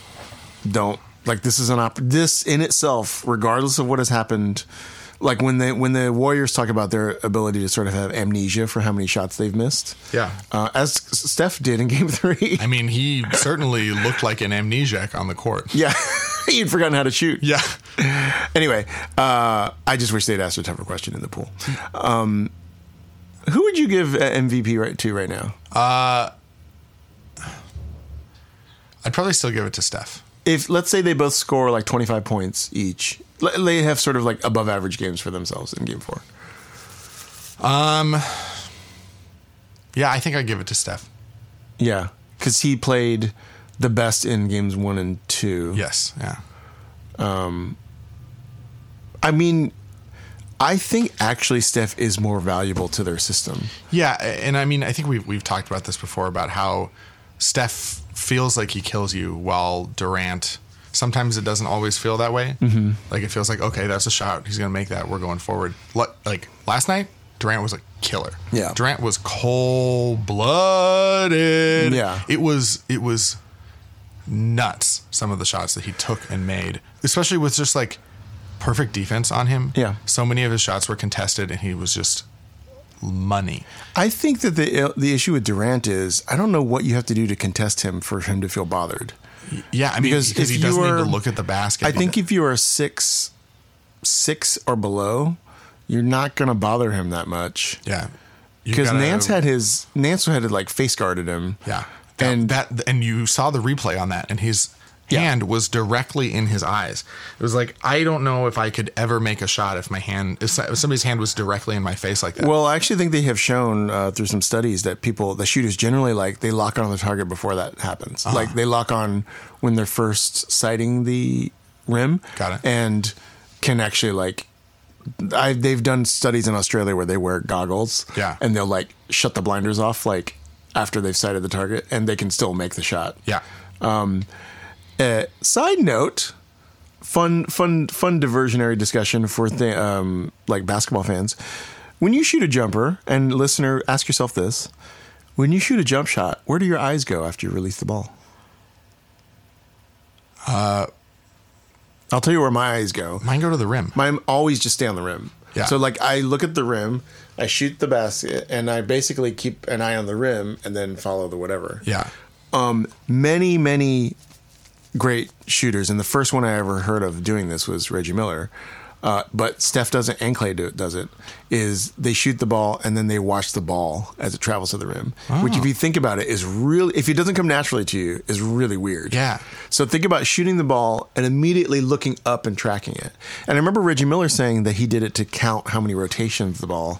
S1: don't like this is an op. This in itself, regardless of what has happened. Like when the when the Warriors talk about their ability to sort of have amnesia for how many shots they've missed,
S2: yeah,
S1: uh, as Steph did in Game Three.
S2: I mean, he certainly looked like an amnesiac on the court.
S1: Yeah, he'd forgotten how to shoot.
S2: Yeah.
S1: Anyway, uh, I just wish they'd asked a tougher question in the pool. Um, who would you give M V P right to right now?
S2: Uh, I'd probably still give it to Steph.
S1: If let's say they both score like twenty-five points each. They have sort of like above average games for themselves in game four.
S2: Um, yeah, I think I'd give it to Steph.
S1: Yeah, because he played the best in games one and two.
S2: Yes, yeah.
S1: Um, I mean, I think actually Steph is more valuable to their system.
S2: Yeah, and I mean, I think we've we've talked about this before about how Steph feels like he kills you, while Durant, sometimes it doesn't always feel that way. Mm-hmm. Like it feels like, okay, that's a shot. He's going to make that. We're going forward. Like last night, Durant was a killer.
S1: Yeah.
S2: Durant was cold-blooded.
S1: Yeah.
S2: It was it was nuts, some of the shots that he took and made, especially with just like perfect defense on him.
S1: Yeah.
S2: So many of his shots were contested and he was just money.
S1: I think that the the issue with Durant is I don't know what you have to do to contest him for him to feel bothered.
S2: Yeah, I mean, because, because he doesn't are, need to look at the basket.
S1: I think if you are six, six or below, you're not going to bother him that much.
S2: Yeah,
S1: because Nance had his Nance had like face guarded him.
S2: Yeah,
S1: and
S2: that and you saw the replay on that, and his
S1: yeah.
S2: hand was directly in his eyes. It was like, I don't know if I could ever make a shot if my hand, if somebody's hand was directly in my face like that.
S1: Well, I actually think they have shown uh, through some studies that people, the shooters generally like, they lock on the target before that happens. Uh-huh. Like they lock on when they're first sighting the rim.
S2: Got it.
S1: And can actually like, I, they've done studies in Australia where they wear goggles.
S2: Yeah.
S1: And they'll like shut the blinders off like after they've sighted the target and they can still make the shot.
S2: Yeah.
S1: Um, Uh, side note, fun, fun, fun diversionary discussion for th- um, like basketball fans. When you shoot a jumper, and listener, ask yourself this: when you shoot a jump shot, where do your eyes go after you release the ball?
S2: Uh,
S1: I'll tell you where my eyes go.
S2: Mine go to the rim.
S1: Mine always just stay on the rim.
S2: Yeah.
S1: So like I look at the rim, I shoot the basket, and I basically keep an eye on the rim, and then follow the whatever.
S2: Yeah.
S1: Um. Many, many. Great shooters, and the first one I ever heard of doing this was Reggie Miller. Uh, but Steph does it, and Clay do, does it. Is they shoot the ball and then they watch the ball as it travels to the rim. Oh. Which, if you think about it, is really, if it doesn't come naturally to you, is really weird.
S2: Yeah.
S1: So think about shooting the ball and immediately looking up and tracking it. And I remember Reggie Miller saying that he did it to count how many rotations the ball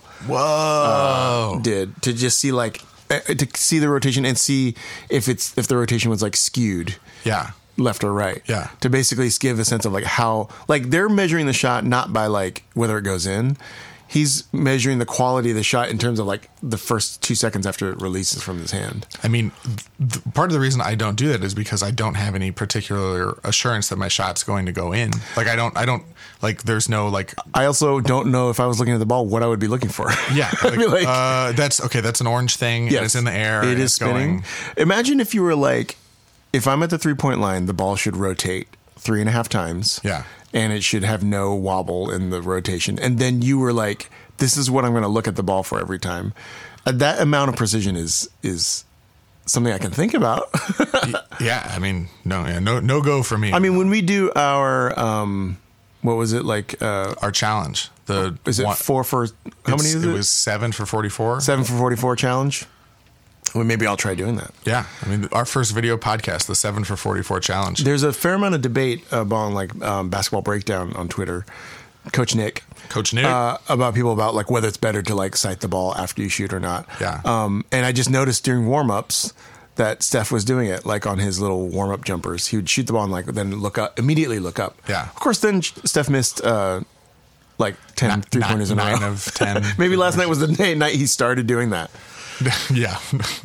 S2: Whoa
S1: uh, did to just see like to see the rotation and see if it's if the rotation was like skewed.
S2: Yeah.
S1: Left or right.
S2: Yeah.
S1: To basically give a sense of like how, like they're measuring the shot not by like whether it goes in. He's measuring the quality of the shot in terms of like the first two seconds after it releases from his hand.
S2: I mean, th- part of the reason I don't do that is because I don't have any particular assurance that my shot's going to go in. Like I don't, I don't like, there's no like,
S1: I also don't know if I was looking at the ball, what I would be looking for.
S2: Yeah.
S1: I'd
S2: Like,
S1: be like,
S2: uh, that's okay. That's an orange thing.
S1: Yes,
S2: and it's in the air.
S1: It
S2: and
S1: is
S2: it's
S1: spinning.
S2: Going.
S1: Imagine if you were like, if I'm at the three point line, the ball should rotate three and a half times.
S2: Yeah.
S1: And it should have no wobble in the rotation. And then you were like, this is what I'm going to look at the ball for every time. Uh, that amount of precision is is something I can think about.
S2: Yeah. I mean, no, yeah, no, no go for me.
S1: I mean, when we do our, um, what was it like? Uh,
S2: Our challenge. The
S1: is it
S2: one,
S1: four for, how many is it?
S2: It was seven for forty-four.
S1: Seven for forty-four challenge. Well, maybe I'll try doing that.
S2: Yeah. I mean, our first video podcast, the seven for forty-four challenge.
S1: There's a fair amount of debate about like um, Basketball Breakdown on Twitter. Coach Nick.
S2: Coach Nick.
S1: Uh, about people about like whether it's better to like sight the ball after you shoot or not.
S2: Yeah.
S1: Um, and I just noticed during warm-ups that Steph was doing it like on his little warm-up jumpers. He would shoot the ball and like then look up, immediately look up.
S2: Yeah.
S1: Of course, then Steph missed uh, like ten
S2: Nine-
S1: three-pointers in a
S2: nine
S1: row.
S2: of ten.
S1: Maybe last night was the night he started doing that.
S2: Yeah.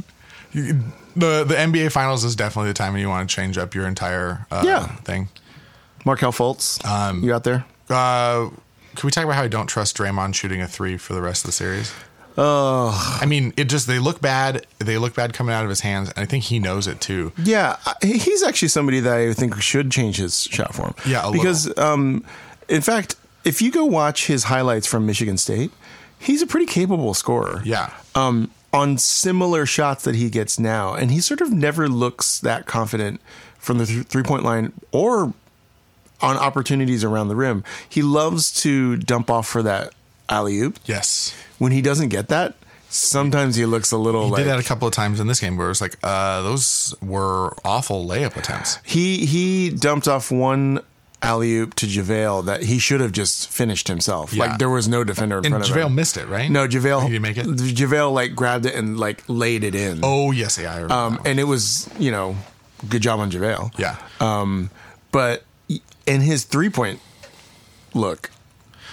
S2: The the N B A Finals is definitely the time when you want to change up your entire uh,
S1: Yeah.
S2: thing.
S1: Markelle Fultz,
S2: Um,
S1: you out there?
S2: Uh, can we talk about how I don't trust Draymond shooting a three for the rest of the series?
S1: Oh,
S2: I mean, it just they look bad. They look bad coming out of his hands, and I think he knows it too.
S1: yeah. I- He's actually somebody that I think should change his shot form.
S2: Yeah, a
S1: because um, in fact, if you go watch his highlights from Michigan State, he's a pretty capable scorer.
S2: Yeah.
S1: Um, on similar shots that he gets now, and he sort of never looks that confident from the th- three-point line or on opportunities around the rim. He loves to dump off for that alley-oop.
S2: Yes.
S1: When he doesn't get that, sometimes he looks a little
S2: He
S1: like...
S2: did that a couple of times in this game where it was like, uh, those were awful layup attempts.
S1: He he dumped off one alley-oop to JaVale that he should have just finished himself.
S2: Yeah.
S1: Like there was no defender in
S2: And
S1: front of
S2: JaVale
S1: him.
S2: missed it, right?
S1: No, JaVale...
S2: He didn't make it?
S1: JaVale like grabbed it and like laid it in.
S2: Oh, yes. Yeah, I remember.
S1: Um,
S2: that one.
S1: and it was, you know, good job on JaVale.
S2: Yeah.
S1: Um, but in his three-point look,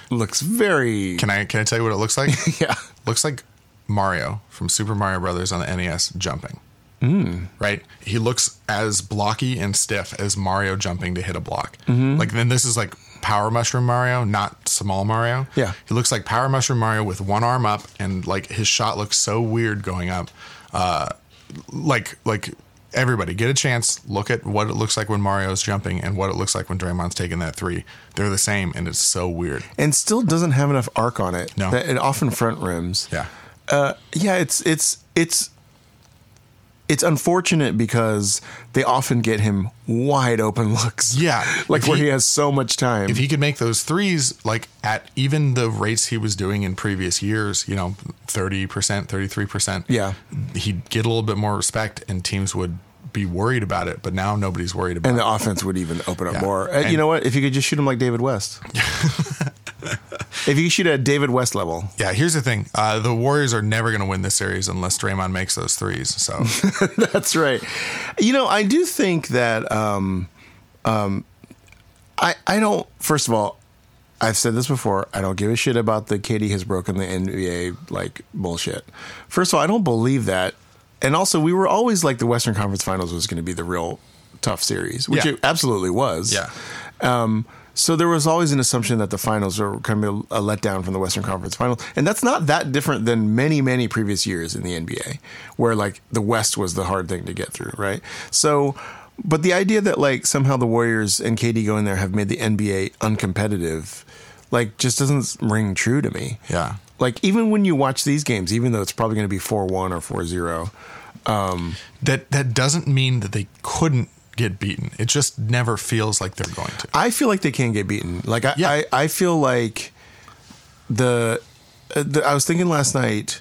S1: looks very.
S2: Can I can I tell you what it looks like?
S1: Yeah.
S2: Looks like Mario from Super Mario Brothers on the N E S jumping. Mm. Right? He looks as blocky and stiff as Mario jumping to hit a block. Mm-hmm. Like, then this is like Power Mushroom Mario, not Small Mario.
S1: Yeah.
S2: He looks like Power Mushroom Mario with one arm up, and like his shot looks so weird going up. Uh, like, like everybody get a chance, look at what it looks like when Mario's jumping and what it looks like when Draymond's taking that three. They're the same, and it's so weird.
S1: And still doesn't have enough arc on it.
S2: No.
S1: That it often front rims.
S2: Yeah.
S1: Uh, yeah, it's it's it's it's unfortunate because they often get him wide open looks.
S2: Yeah.
S1: Like
S2: If
S1: where
S2: he-
S1: he has so much time.
S2: If he could make those threes, like at even the rates he was doing in previous years, you know, thirty percent, thirty-three percent,
S1: Yeah.
S2: he'd get a little bit more respect and teams would be worried about it. But now nobody's worried about
S1: And
S2: it.
S1: the offense would even open up
S2: Yeah.
S1: more. Uh, you
S2: And-
S1: know what? If you could just shoot him like David West. If you could shoot at David West level.
S2: Yeah, here's the thing. Uh, the Warriors are never going to win this series unless Draymond makes those threes. So,
S1: That's right. You know, I do think that um, um, I I don't. First of all, I've said this before. I don't give a shit about the K D has broken the N B A like bullshit. First of all, I don't believe that. And also, we were always like the Western Conference Finals was going to be the real tough series, which
S2: Yeah.
S1: it absolutely was.
S2: yeah.
S1: Um, so there was always an assumption that the finals were kind of a letdown from the Western Conference Finals, and that's not that different than many, many previous years in the N B A, where like the West was the hard thing to get through, right? So, but the idea that like somehow the Warriors and K D going there have made the N B A uncompetitive, like just doesn't ring true to me.
S2: Yeah.
S1: Like even when you watch these games, even though it's probably going to be four one or four zero, um,
S2: That that doesn't mean that they couldn't get beaten. It just never feels like they're going to.
S1: I feel like they can get beaten. Like I,
S2: Yeah.
S1: I, I feel like the, uh, the. I was thinking last night.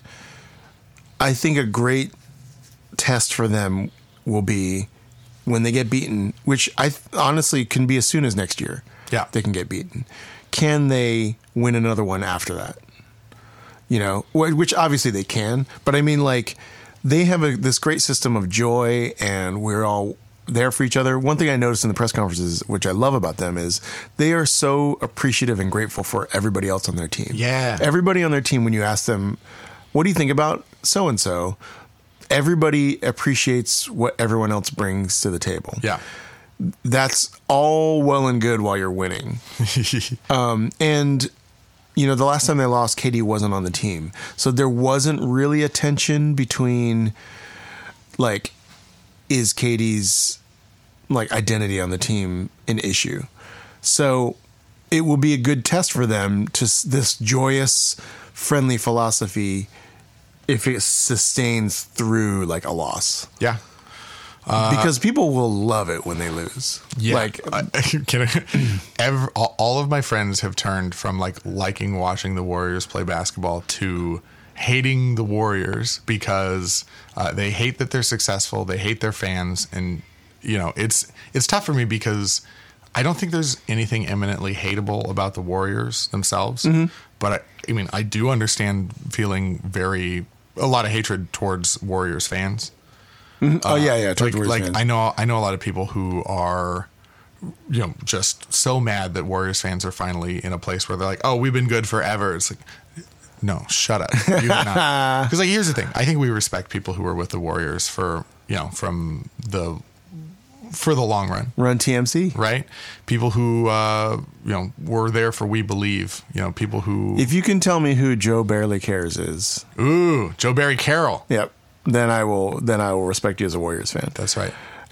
S1: I think a great test for them will be when they get beaten, which I th- honestly can be as soon as next year.
S2: Yeah.
S1: They can get beaten. Can they win another one after that? You know, wh- which obviously they can, but I mean, like they have a, this great system of joy, and we're all there for each other. One thing I noticed in the press conferences, which I love about them, is they are so appreciative and grateful for everybody else on their team.
S2: Yeah.
S1: Everybody on their team, when you ask them, what do you think about so-and-so? Everybody appreciates what everyone else brings to the table.
S2: Yeah.
S1: That's all well and good while you're winning. Um, and, you know, the last time they lost, K D wasn't on the team. So there wasn't really a tension between, like, is K D's, like, identity on the team an issue? So it will be a good test for them to s- this joyous, friendly philosophy if it sustains through, like, a loss.
S2: Yeah.
S1: Because people will love it when they lose.
S2: Yeah.
S1: Like,
S2: I, can I, ever, all all of my friends have turned from like liking watching the Warriors play basketball to hating the Warriors because uh, they hate that they're successful. They hate their fans. And, you know, it's, it's tough for me because I don't think there's anything eminently hateable about the Warriors themselves. Mm-hmm. But I, I mean, I do understand feeling very, a lot of hatred towards Warriors fans.
S1: Mm-hmm. Oh yeah, yeah.
S2: Like,
S1: towards Warriors
S2: like
S1: fans.
S2: I know, I know a lot of people who are, you know, just so mad that Warriors fans are finally in a place where they're like, "Oh, we've been good forever." It's like, no, shut up. You have not. Because like, here's the thing: I think we respect people who are with the Warriors for, you know, from the for the long run,
S1: Run T M C.
S2: right? People who, uh, you know, were there for We Believe. You know, people who,
S1: If you can tell me who Joe Barely Cares is,
S2: ooh, Joe Barry Carroll.
S1: yep, then I will then I will respect you as a Warriors fan.
S2: That's right.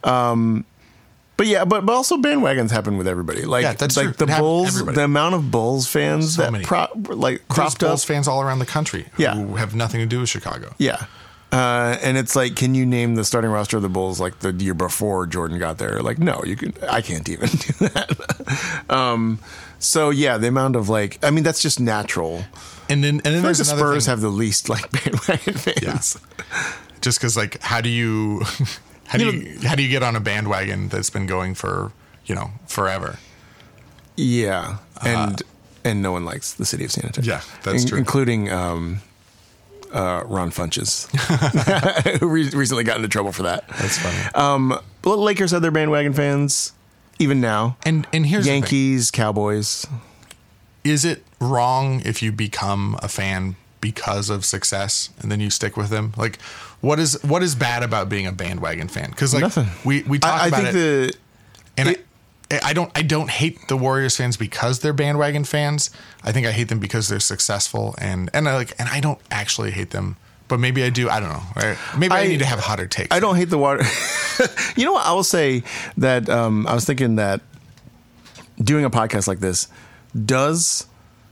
S1: But yeah, but, but also bandwagons happen with everybody. Like
S2: Yeah, that's
S1: like
S2: true.
S1: the
S2: It happens with
S1: Bulls,
S2: everybody.
S1: the amount of Bulls fans
S2: So
S1: that
S2: many.
S1: pro, like
S2: There's
S1: cropped up.
S2: Bulls fans all around the country who
S1: Yeah.
S2: have nothing to do with Chicago.
S1: Yeah. Uh, and it's like, can you name the starting roster of the Bulls like the year before Jordan got there? Like, no, you can. I can't even do that. um, so yeah, the amount of like, I mean, that's just natural.
S2: And then, and then
S1: I
S2: there's
S1: think the
S2: another
S1: Spurs
S2: thing.
S1: have the least like bandwagon fans.
S2: Just because, like, how do you, how do
S1: You
S2: you, how do you get on a bandwagon that's been going for, you know, forever?
S1: Yeah, and and no one likes the city of San Antonio.
S2: Yeah, that's
S1: In-
S2: true.
S1: including um, uh, Ron Funches, who re- recently got into trouble for that.
S2: That's funny.
S1: Um, but Lakers have their bandwagon fans, even now.
S2: and and here's the thing.
S1: Yankees, Cowboys.
S2: Is it wrong if you become a fan because of success and then you stick with them? Like, what is what is bad about being a bandwagon fan? Because like
S1: Nothing.
S2: we we talk
S1: I, I
S2: about
S1: think
S2: it,
S1: the
S2: and
S1: it-
S2: I, I don't I don't hate the Warriors fans because they're bandwagon fans. I think I hate them because they're successful, and and I like and I don't actually hate them, but maybe I do. I don't know. Right? Maybe I,
S1: I-
S2: need to have hotter takes.
S1: I don't hate the water. You know what? I will say that um, I was thinking that doing a podcast like this does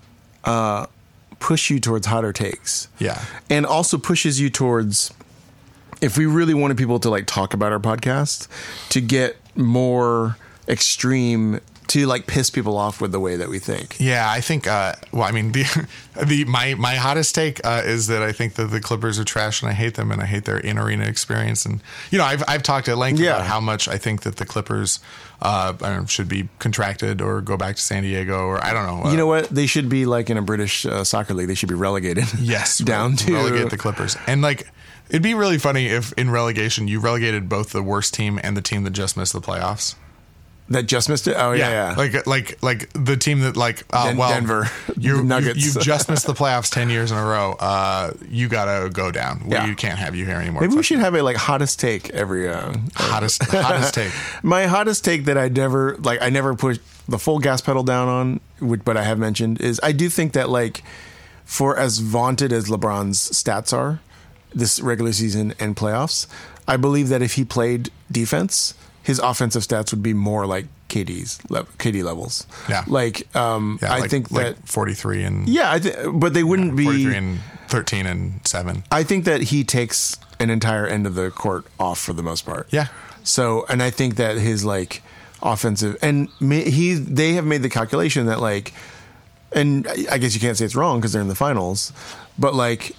S1: uh, push you towards hotter takes.
S2: Yeah.
S1: And also pushes you towards, if we really wanted people to like talk about our podcast, to get more extreme, to like piss people off with the way that we think.
S2: Yeah, I think. Uh, well, I mean, the the my my hottest take uh, is that I think that the Clippers are trash, and I hate them, and I hate their in arena experience. And you know, I've I've talked at length
S1: Yeah.
S2: about how much I think that the Clippers uh, I don't know, should be contracted or go back to San Diego, or I don't know. Uh,
S1: You know what? They should be like in a British uh, soccer league. They should be relegated.
S2: yes,
S1: down to
S2: relegate the Clippers, and like. It'd be really funny if in relegation you relegated both the worst team and the team that just missed the playoffs.
S1: that just missed it. Oh yeah, yeah.
S2: Like like like the team that like uh,
S1: Den-
S2: well
S1: Denver.
S2: you,
S1: The Nuggets.
S2: You, have just missed the playoffs ten years in a row. Uh, you gotta go down. We
S1: Yeah.
S2: can't have you here anymore.
S1: Maybe we
S2: Fuck
S1: should have a like hottest take every uh,
S2: hottest hottest take.
S1: My hottest take that I never like I never put the full gas pedal down on, which, but I have mentioned, is I do think that like for as vaunted as LeBron's stats are this regular season and playoffs, I believe that if he played defense, his offensive stats would be more like K D's le- K D levels.
S2: Yeah.
S1: Like um
S2: Yeah,
S1: I
S2: like,
S1: think
S2: like
S1: that
S2: forty-three and
S1: yeah, I th- but they wouldn't be
S2: forty-three and thirteen and seven.
S1: I think that he takes an entire end of the court off for the most part.
S2: Yeah.
S1: So, and I think that his like offensive and ma- he they have made the calculation that like, and I guess you can't say it's wrong because they're in the finals, but like,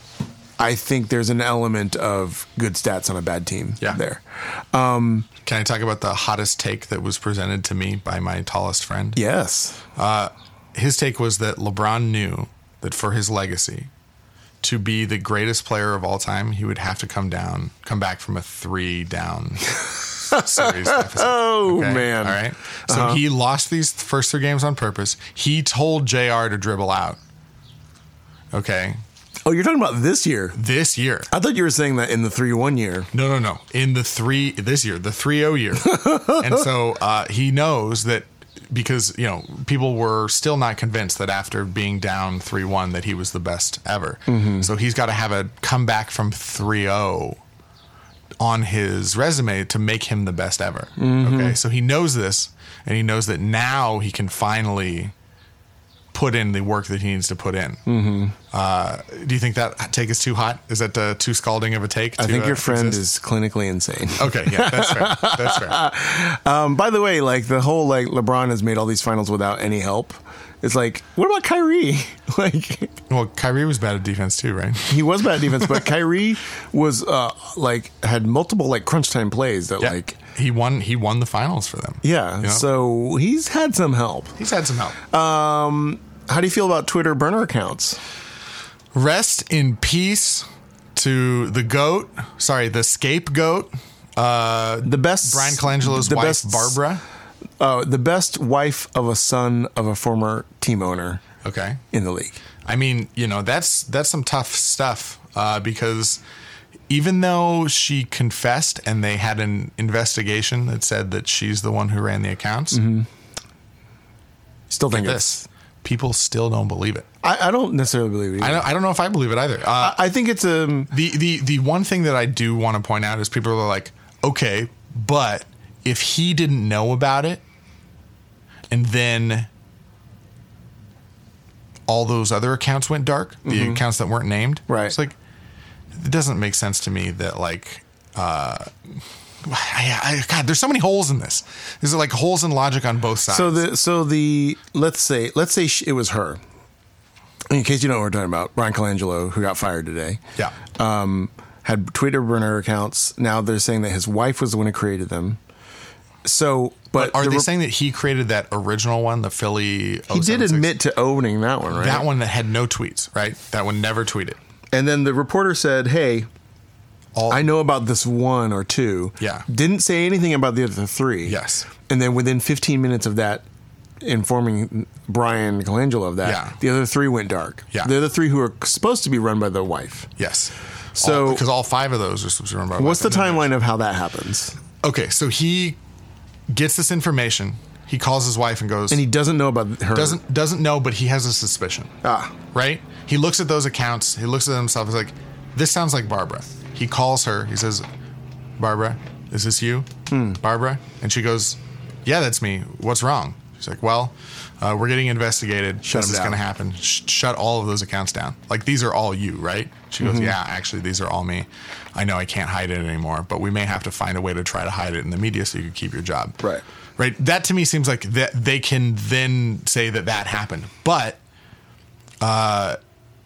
S1: I think there's an element of good stats on a bad team
S2: Yeah.
S1: there. Um,
S2: Can I talk about the hottest take that was presented to me by my tallest friend?
S1: yes.
S2: Uh, his take was that LeBron knew that for his legacy, to be the greatest player of all time, he would have to come down, come back from a three down series deficit.
S1: Oh,
S2: Okay?
S1: man.
S2: All right. So he lost these first three games on purpose. He told J R to dribble out. Okay.
S1: Oh, you're talking about this year.
S2: This year.
S1: I thought you were saying that in the three one year.
S2: No, no, no. In the three this year, the three oh year. And so uh, he knows that because, you know, people were still not convinced that after being down three one that he was the best ever.
S1: Mm-hmm.
S2: So he's got to have a comeback from three oh on his resume to make him the best ever.
S1: Mm-hmm.
S2: Okay. So he knows this, and he knows that now he can finally put in the work that he needs to put in. Mm-hmm. Uh, do you think that take is too hot? Is that uh, too scalding of a take?
S1: I
S2: to,
S1: think
S2: uh,
S1: your friend
S2: exist?
S1: is clinically insane.
S2: Okay, yeah, that's fair. That's fair.
S1: Um, by the way, like the whole like LeBron has made all these finals without any help. It's like, what about Kyrie? Like
S2: Well, Kyrie was bad at defense too, right?
S1: he was bad at defense, but Kyrie was uh, like had multiple like crunch time plays that
S2: Yeah.
S1: like
S2: he won. He won the finals for them.
S1: yeah.
S2: You know?
S1: So he's had some help.
S2: He's had some help.
S1: Um, how do you feel about Twitter burner accounts?
S2: Rest in peace to the goat. Sorry, the scapegoat. Uh,
S1: The best
S2: Brian Colangelo's
S1: the
S2: wife,
S1: best-
S2: Barbara.
S1: Uh, the best wife of a son of a former team owner
S2: Okay.
S1: in the league.
S2: I mean, you know, that's that's some tough stuff uh, because even though she confessed and they had an investigation that said that she's the one who ran the accounts,
S1: Still think
S2: get
S1: it's.
S2: this, people still don't believe it.
S1: I, I don't necessarily believe it.
S2: I don't, I don't know if I believe it either. Uh,
S1: I think it's um
S2: the, the, the one thing that I do want to point out is people are like, okay, but if he didn't know about it and then all those other accounts went dark, the accounts that weren't named,
S1: Right.
S2: it's like, it doesn't make sense to me that like, uh, I, I, God, there's so many holes in this. There's like holes in logic on both sides.
S1: So the so the let's say let's say she, it was her. In case you don't know what we're talking about, Brian Colangelo, who got fired today,
S2: yeah.
S1: um, had Twitter burner accounts. Now they're saying that his wife was the one who created them. So, but,
S2: Are
S1: the
S2: they
S1: re-
S2: saying that he created that original one, the Philly?
S1: he did admit to owning that one, right?
S2: that one that had no tweets, right? That one never tweeted.
S1: And then the reporter said, "Hey,
S2: All
S1: I know about this one or two.
S2: Yeah.
S1: Didn't say anything about the other three.
S2: Yes.
S1: And then within fifteen minutes of that informing Brian Colangelo of that.
S2: Yeah.
S1: The other three went dark.
S2: Yeah.
S1: They're the three who are supposed to be run by the wife.
S2: Yes.
S1: So-
S2: because all, all five of those are supposed to be run by.
S1: What's the
S2: wife, and then
S1: timeline of how that happens?
S2: Okay, so he gets this information. He calls his wife and goes,
S1: And he doesn't know about her.
S2: doesn't doesn't know, but he has a suspicion.
S1: Ah.
S2: Right? He looks at those accounts. He looks at himself. He's like, "This sounds like Barbara." He calls her. He says, "Barbara, is this you,
S1: Hmm.
S2: Barbara?" And she goes, "Yeah, that's me. What's wrong?" She's like, "Well, uh, we're getting investigated.
S1: Shut
S2: this
S1: them
S2: is
S1: down.
S2: going to happen. Sh- shut all of those accounts down. Like, these are all you, right?" She goes,
S1: Mm-hmm.
S2: "Yeah, actually, these are all me. I know I can't hide it anymore, but we may have to find a way to try to hide it in the media so you can keep your job."
S1: Right.
S2: Right. That to me seems like that they can then say that that happened, but uh,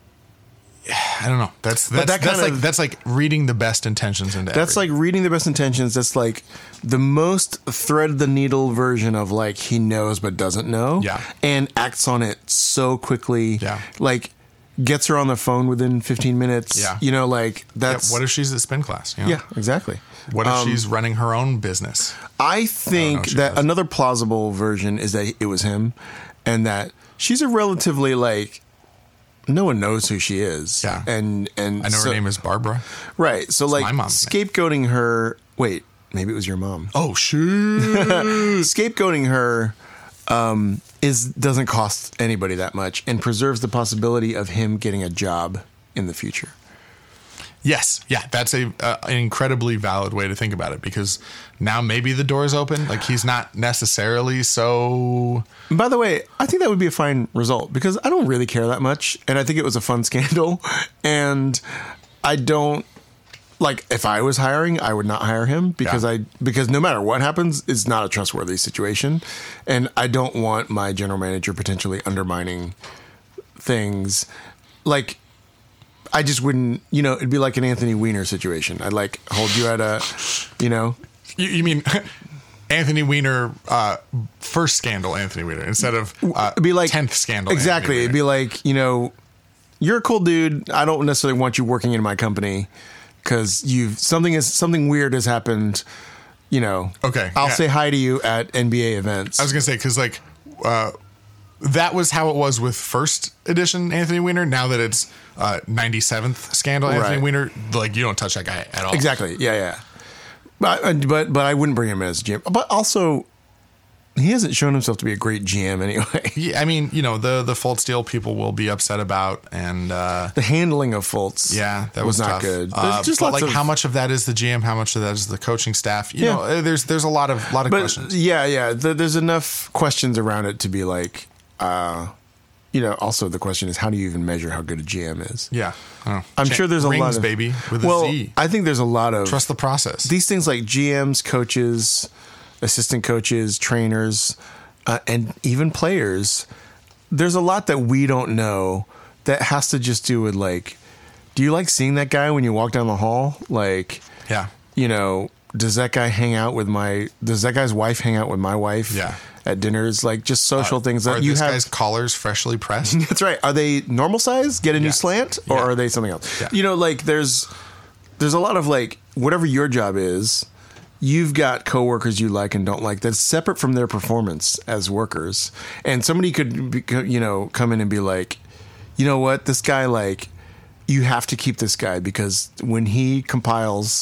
S2: I don't know. That's that's,
S1: that
S2: that's
S1: kinda-
S2: like that's like reading the best intentions into.
S1: That's
S2: everything.
S1: like reading the best intentions. That's like the most thread the needle version of like he knows but doesn't know.
S2: Yeah.
S1: And acts on it so quickly.
S2: Yeah.
S1: Like gets her on the phone within fifteen minutes.
S2: Yeah.
S1: You know, like
S2: Yeah,
S1: that's.
S2: what if she's at spin class? You know?
S1: Yeah, exactly.
S2: What if
S1: Um,
S2: she's running her own business?
S1: I think
S2: what she
S1: that
S2: does.
S1: another plausible version is that it was him and that she's a relatively like. No one knows who she is.
S2: Yeah.
S1: And, and
S2: I know
S1: so-
S2: her name is Barbara.
S1: Right. So like
S2: my mom's name.
S1: scapegoating her. Wait, maybe it was your mom.
S2: Oh shoot!
S1: Scapegoating her um, is doesn't cost anybody that much and preserves the possibility of him getting a job in the future.
S2: Yes, yeah, that's a uh, an incredibly valid way to think about it because now maybe the door is open. Like he's not necessarily so.
S1: And by the way, I think that would be a fine result because I don't really care that much, and I think it was a fun scandal, and I don't like if I was hiring, I would not hire him because
S2: Yeah.
S1: I because no matter what happens, it's not a trustworthy situation, and I don't want my general manager potentially undermining things like. I just wouldn't, you know, it'd be like an Anthony Weiner situation. I'd like hold you at a, you know,
S2: You, you mean Anthony Weiner, uh, first scandal Anthony Weiner instead of uh,
S1: it'd be like
S2: tenth scandal.
S1: Exactly.
S2: Anthony
S1: It'd be
S2: Weiner.
S1: like, you know, you're a cool dude. I don't necessarily want you working in my company because you've something is something weird has happened. You know,
S2: Okay,
S1: I'll
S2: yeah.
S1: say hi to you at N B A events.
S2: I was gonna say because like uh, that was how it was with first edition Anthony Weiner. Now that it's uh, ninety-seventh scandal Anthony
S1: Right.
S2: Weiner, like you don't touch that guy at all.
S1: Exactly. Yeah, yeah. But but but I wouldn't bring him as G M. But also, he hasn't shown himself to be a great G M anyway.
S2: Yeah, I mean, you know, the the Fultz deal people will be upset about, and uh,
S1: The handling of Fultz,
S2: yeah, that
S1: was,
S2: was,
S1: not
S2: tough.
S1: good.
S2: Uh,
S1: There's just
S2: but
S1: lots
S2: like,
S1: of,
S2: how much of that is the G M? How much of that is the coaching staff? You
S1: Yeah.
S2: know, uh, there's there's a lot of lot of
S1: But
S2: questions.
S1: yeah, yeah. Th- there's enough questions around it to be like, uh, you know. Also, the question is, how do you even measure how good a G M is?
S2: Yeah, I don't know.
S1: I'm
S2: Cha-
S1: sure there's a
S2: rings,
S1: lot of
S2: baby with
S1: well,
S2: a Z.
S1: I think there's a lot of
S2: Trust the process.
S1: these things like G Ms, coaches, assistant coaches, trainers, uh, and even players. There's a lot that we don't know that has to just do with like, do you like seeing that guy when you walk down the hall? Like,
S2: yeah,
S1: you know, does that guy hang out with my? Does that guy's wife hang out with my wife?
S2: Yeah.
S1: At dinners, like just social things
S2: Are
S1: that you
S2: this
S1: have.
S2: guy's collars freshly pressed?
S1: That's right. Are they normal size? Get a new
S2: Yeah.
S1: slant, or
S2: Yeah.
S1: are they something else?
S2: Yeah.
S1: You know, like there's there's a lot of like whatever your job is, you've got coworkers you like and don't like that's separate from their performance as workers. And somebody could, be, you know, come in and be like, you know what, this guy like, you have to keep this guy because when he compiles.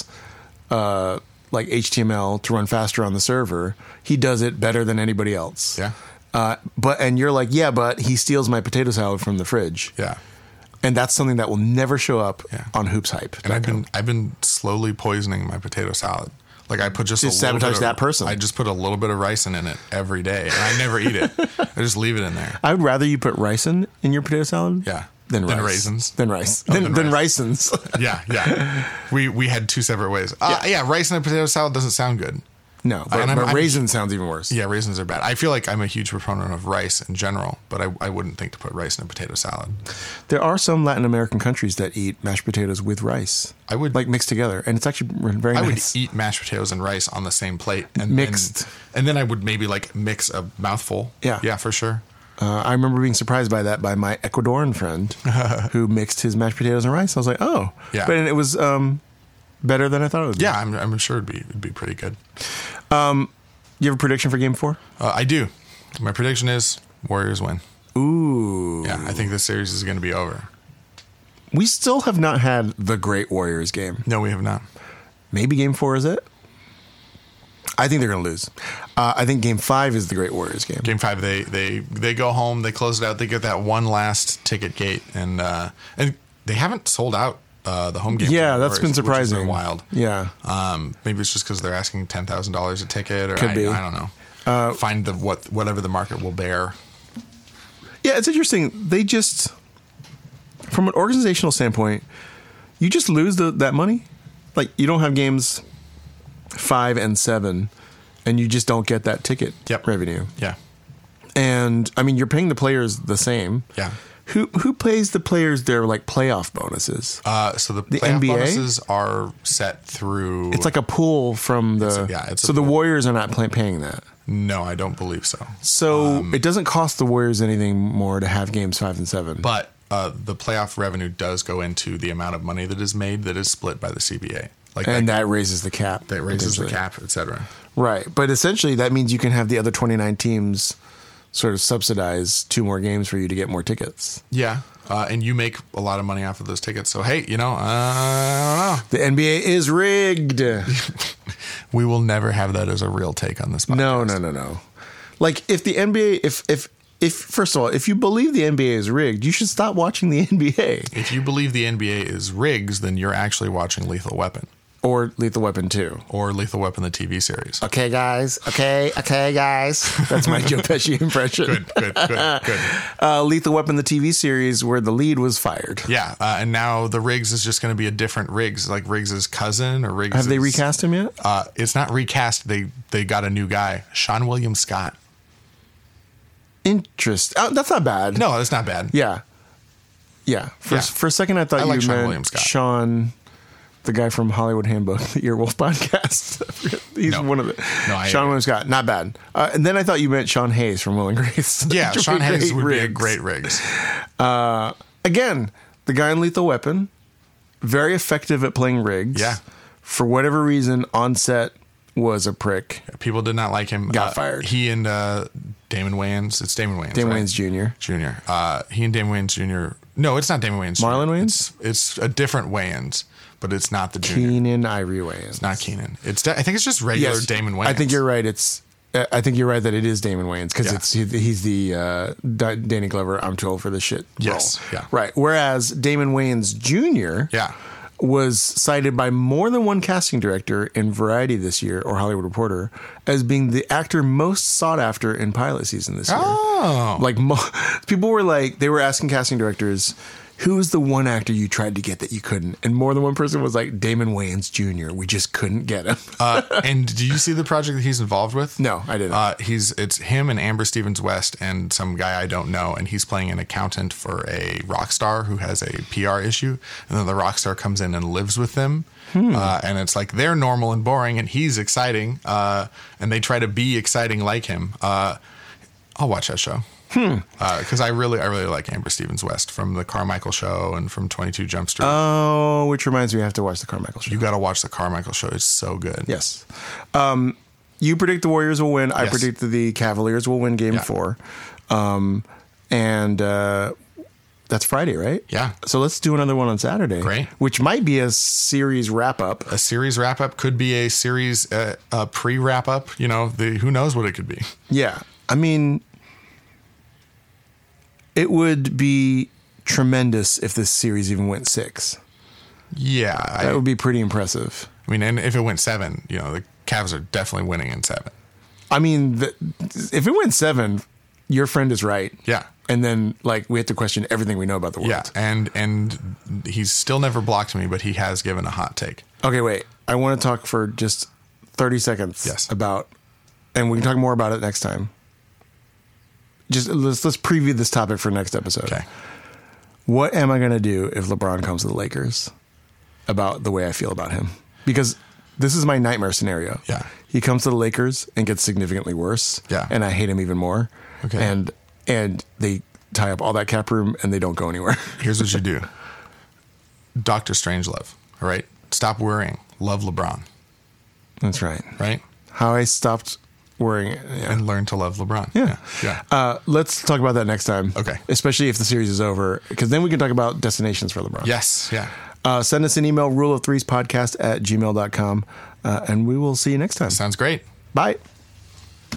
S1: Uh, like H T M L to run faster on the server, he does it better than anybody else.
S2: Yeah.
S1: Uh, but and you're like, yeah, but he steals my potato salad from the fridge.
S2: Yeah.
S1: And that's something that will never show up
S2: Yeah.
S1: on Hoops Hype.
S2: And I've been I've been slowly poisoning my potato salad. Like I put just,
S1: Just
S2: a little
S1: sabotage
S2: bit of,
S1: that person.
S2: I just put a little bit of ricin in it every day, and I never eat it. I just leave it in there.
S1: I would rather you put ricin in your potato salad.
S2: Yeah.
S1: Than,
S2: Than
S1: rice.
S2: raisins.
S1: Than rice.
S2: Oh,
S1: than,
S2: than
S1: than
S2: rice.
S1: ricins.
S2: Yeah, yeah. We we had two separate ways. Uh, yeah. yeah, rice in a potato salad doesn't sound good.
S1: no, but,
S2: And I'm-
S1: but
S2: I'm-
S1: raisin sounds even worse.
S2: Yeah, raisins are bad. I feel like I'm a huge proponent of rice in general, but I, I wouldn't think to put rice in a potato salad.
S1: There are some Latin American countries that eat mashed potatoes with rice.
S2: I would
S1: like mixed together, and it's actually very
S2: I
S1: nice.
S2: would eat mashed potatoes and rice on the same plate and
S1: Mixed.
S2: and, and then I would maybe like mix a mouthful.
S1: Yeah.
S2: yeah, for sure.
S1: Uh, I remember being surprised by that by my Ecuadorian friend who mixed his mashed potatoes and rice. I was like, oh,
S2: Yeah.
S1: but it was um, better than I thought it would be.
S2: Yeah, I'm, I'm sure it'd be it'd be pretty good.
S1: You have a prediction for Game Four?
S2: Uh, I do. My prediction is Warriors win.
S1: Ooh.
S2: Yeah, I think this series is going to be over.
S1: We still have not had the great Warriors game.
S2: No, we have not.
S1: Maybe game four is it? I think they're going to lose. Uh, I think game five is the great Warriors game.
S2: Game five, they they they go home, they close it out, they get that one last ticket gate, and uh, and they haven't sold out uh, the home game.
S1: Yeah,
S2: the
S1: that's
S2: Warriors,
S1: been
S2: which has
S1: surprising.
S2: been wild.
S1: Yeah.
S2: Um, maybe it's just because they're asking ten thousand dollars a ticket, or
S1: Could
S2: I,
S1: be.
S2: I don't know.
S1: Uh,
S2: Find the what whatever the market will bear.
S1: Yeah, it's interesting. They just, from an organizational standpoint, you just lose the, that money. Like, you don't have games five and seven, and you just don't get that ticket
S2: Yep.
S1: revenue.
S2: Yeah.
S1: And, I mean, you're paying the players the same.
S2: Yeah.
S1: Who who pays the players their, like, playoff bonuses?
S2: Uh, so the,
S1: The
S2: playoff
S1: N B A?
S2: bonuses are set through.
S1: It's like a pool from the...
S2: a- yeah, it's a
S1: so the
S2: pool.
S1: Warriors are not pay, paying that.
S2: No, I don't believe so.
S1: So
S2: Um,
S1: it doesn't cost the Warriors anything more to have games five and seven.
S2: But uh, the playoff revenue does go into the amount of money that is made that is split by the C B A. Like
S1: and
S2: that,
S1: that raises the cap.
S2: that raises the
S1: potentially.
S2: cap, et cetera.
S1: Right. But essentially, that means you can have the other twenty-nine teams sort of subsidize two more games for you to get more tickets.
S2: Yeah. Uh, and you make a lot of money off of those tickets. So, hey, you know, uh, I
S1: The N B A is rigged.
S2: don't know. We will never have that as a real take on this podcast.
S1: No, no, no, no. Like, if the N B A, if, if, if, first of all, if you believe the N B A is rigged, you should stop watching the N B A.
S2: If you believe the N B A is rigs, then you're actually watching Lethal Weapon
S1: Or Lethal Weapon two.
S2: or Lethal Weapon, the T V series.
S1: Okay, guys. Okay, okay, guys. That's my Joe Pesci impression.
S2: Good, good, good, good.
S1: Uh, Lethal Weapon, the T V series, where the lead was fired.
S2: Yeah, uh, and now the Riggs is just going to be a different Riggs, like Riggs' cousin or Riggs.
S1: Have they recast him yet?
S2: Uh, it's not recast. They they got a new guy, Sean William Scott.
S1: Interest. Oh, that's not bad.
S2: No, that's not bad.
S1: Yeah. Yeah. For,
S2: Yeah.
S1: for a second, I thought
S2: I
S1: you
S2: like Sean
S1: meant
S2: William Scott.
S1: Sean, the guy from Hollywood Handbook, the Earwolf podcast. He's
S2: No.
S1: one of the.
S2: No, I-
S1: Sean William Scott. Not bad. Uh, and then I thought you meant Sean Hayes from Will and Grace.
S2: Yeah,
S1: Which
S2: Sean
S1: would be
S2: Hayes
S1: great
S2: would be a
S1: Riggs.
S2: great Riggs.
S1: Uh, again, the guy in Lethal Weapon, very effective at playing Riggs.
S2: Yeah.
S1: For whatever reason, on set was a prick.
S2: People did not like him.
S1: Got
S2: Uh,
S1: fired.
S2: He and uh, Damon Wayans. It's Damon Wayans.
S1: Damon
S2: right?
S1: Wayans Junior
S2: Junior. Uh, he and Damon Wayans Junior No, it's not Damon Wayans.
S1: Marlon
S2: Junior
S1: Wayans?
S2: It's, it's a different Wayans, but it's not the Junior.
S1: Keenan Ivory Wayans.
S2: It's not Keenan. It's de- I think it's just regular Damon Wayans.
S1: I think you're right. It's uh, I think you're right that it is Damon Wayans because
S2: Yeah.
S1: it's he, he's the uh, D- Danny Glover. I'm too old for this shit.
S2: Yes,
S1: role.
S2: yeah.
S1: Right. Whereas Damon Wayans Junior
S2: Yeah.
S1: was cited by more than one casting director in Variety this year or Hollywood Reporter as being the actor most sought after in pilot season this year.
S2: Oh.
S1: Like mo- people were like they were asking casting directors, who was the one actor you tried to get that you couldn't? And more than one person was like, Damon Wayans Junior We just couldn't get him.
S2: uh, and do you see the project that he's involved with?
S1: No, I didn't.
S2: Uh, he's it's him and Amber Stevens West and some guy I don't know, and he's playing an accountant for a rock star who has a P R issue, and then the rock star comes in and lives with them.
S1: Hmm.
S2: Uh, and it's like they're normal and boring, and he's exciting, uh, and they try to be exciting like him. Uh, I'll watch that show. Because I really, I really like Amber Stevens West from the Carmichael Show and from twenty-two Jump Street.
S1: Oh, which reminds me, I have to watch the Carmichael Show.
S2: you got to watch the Carmichael Show; it's so good.
S1: Yes. Um, you predict the Warriors will win. I
S2: Yes.
S1: predict that the Cavaliers will win Game
S2: Yeah.
S1: Four, um, and uh, that's Friday, right?
S2: Yeah.
S1: So let's do another one on Saturday.
S2: Great.
S1: Which might be a series wrap up.
S2: A series wrap up could be a series uh, uh, pre wrap up. You know, the, who knows what it could be.
S1: Yeah. I mean, it would be tremendous if this series even went six.
S2: Yeah,
S1: That
S2: I,
S1: would be pretty impressive.
S2: I mean, and if it went seven, you know, the Cavs are definitely winning in seven.
S1: I mean, the, if it went seven, your friend is right.
S2: Yeah.
S1: And then, like, we have to question everything we know about the world.
S2: Yeah, and and he's still never blocked me, but he has given a hot take.
S1: Okay, wait. I want to talk for just thirty seconds
S2: Yes.
S1: about, and we can talk more about it next time. Just let's let's preview this topic for next episode.
S2: Okay.
S1: What am I going to do if LeBron comes to the Lakers about the way I feel about him? Because this is my nightmare scenario.
S2: Yeah.
S1: He comes to the Lakers and gets significantly worse.
S2: Yeah.
S1: And I hate him even more.
S2: Okay.
S1: And and they tie up all that cap room and they don't go anywhere.
S2: Here's what you do. Doctor Strangelove, all right? Stop worrying. Love LeBron,
S1: That's right.
S2: right?
S1: How I stopped wearing it. Yeah.
S2: And learn to love LeBron.
S1: Yeah.
S2: Yeah.
S1: Uh, let's talk about that next time.
S2: Okay.
S1: Especially if the series is over, because then we can talk about destinations for LeBron.
S2: Yes. Yeah.
S1: Uh, send us an email, rule of threes podcast at gmail dot com, uh, and we will see you next time.
S2: Sounds great.
S1: Bye.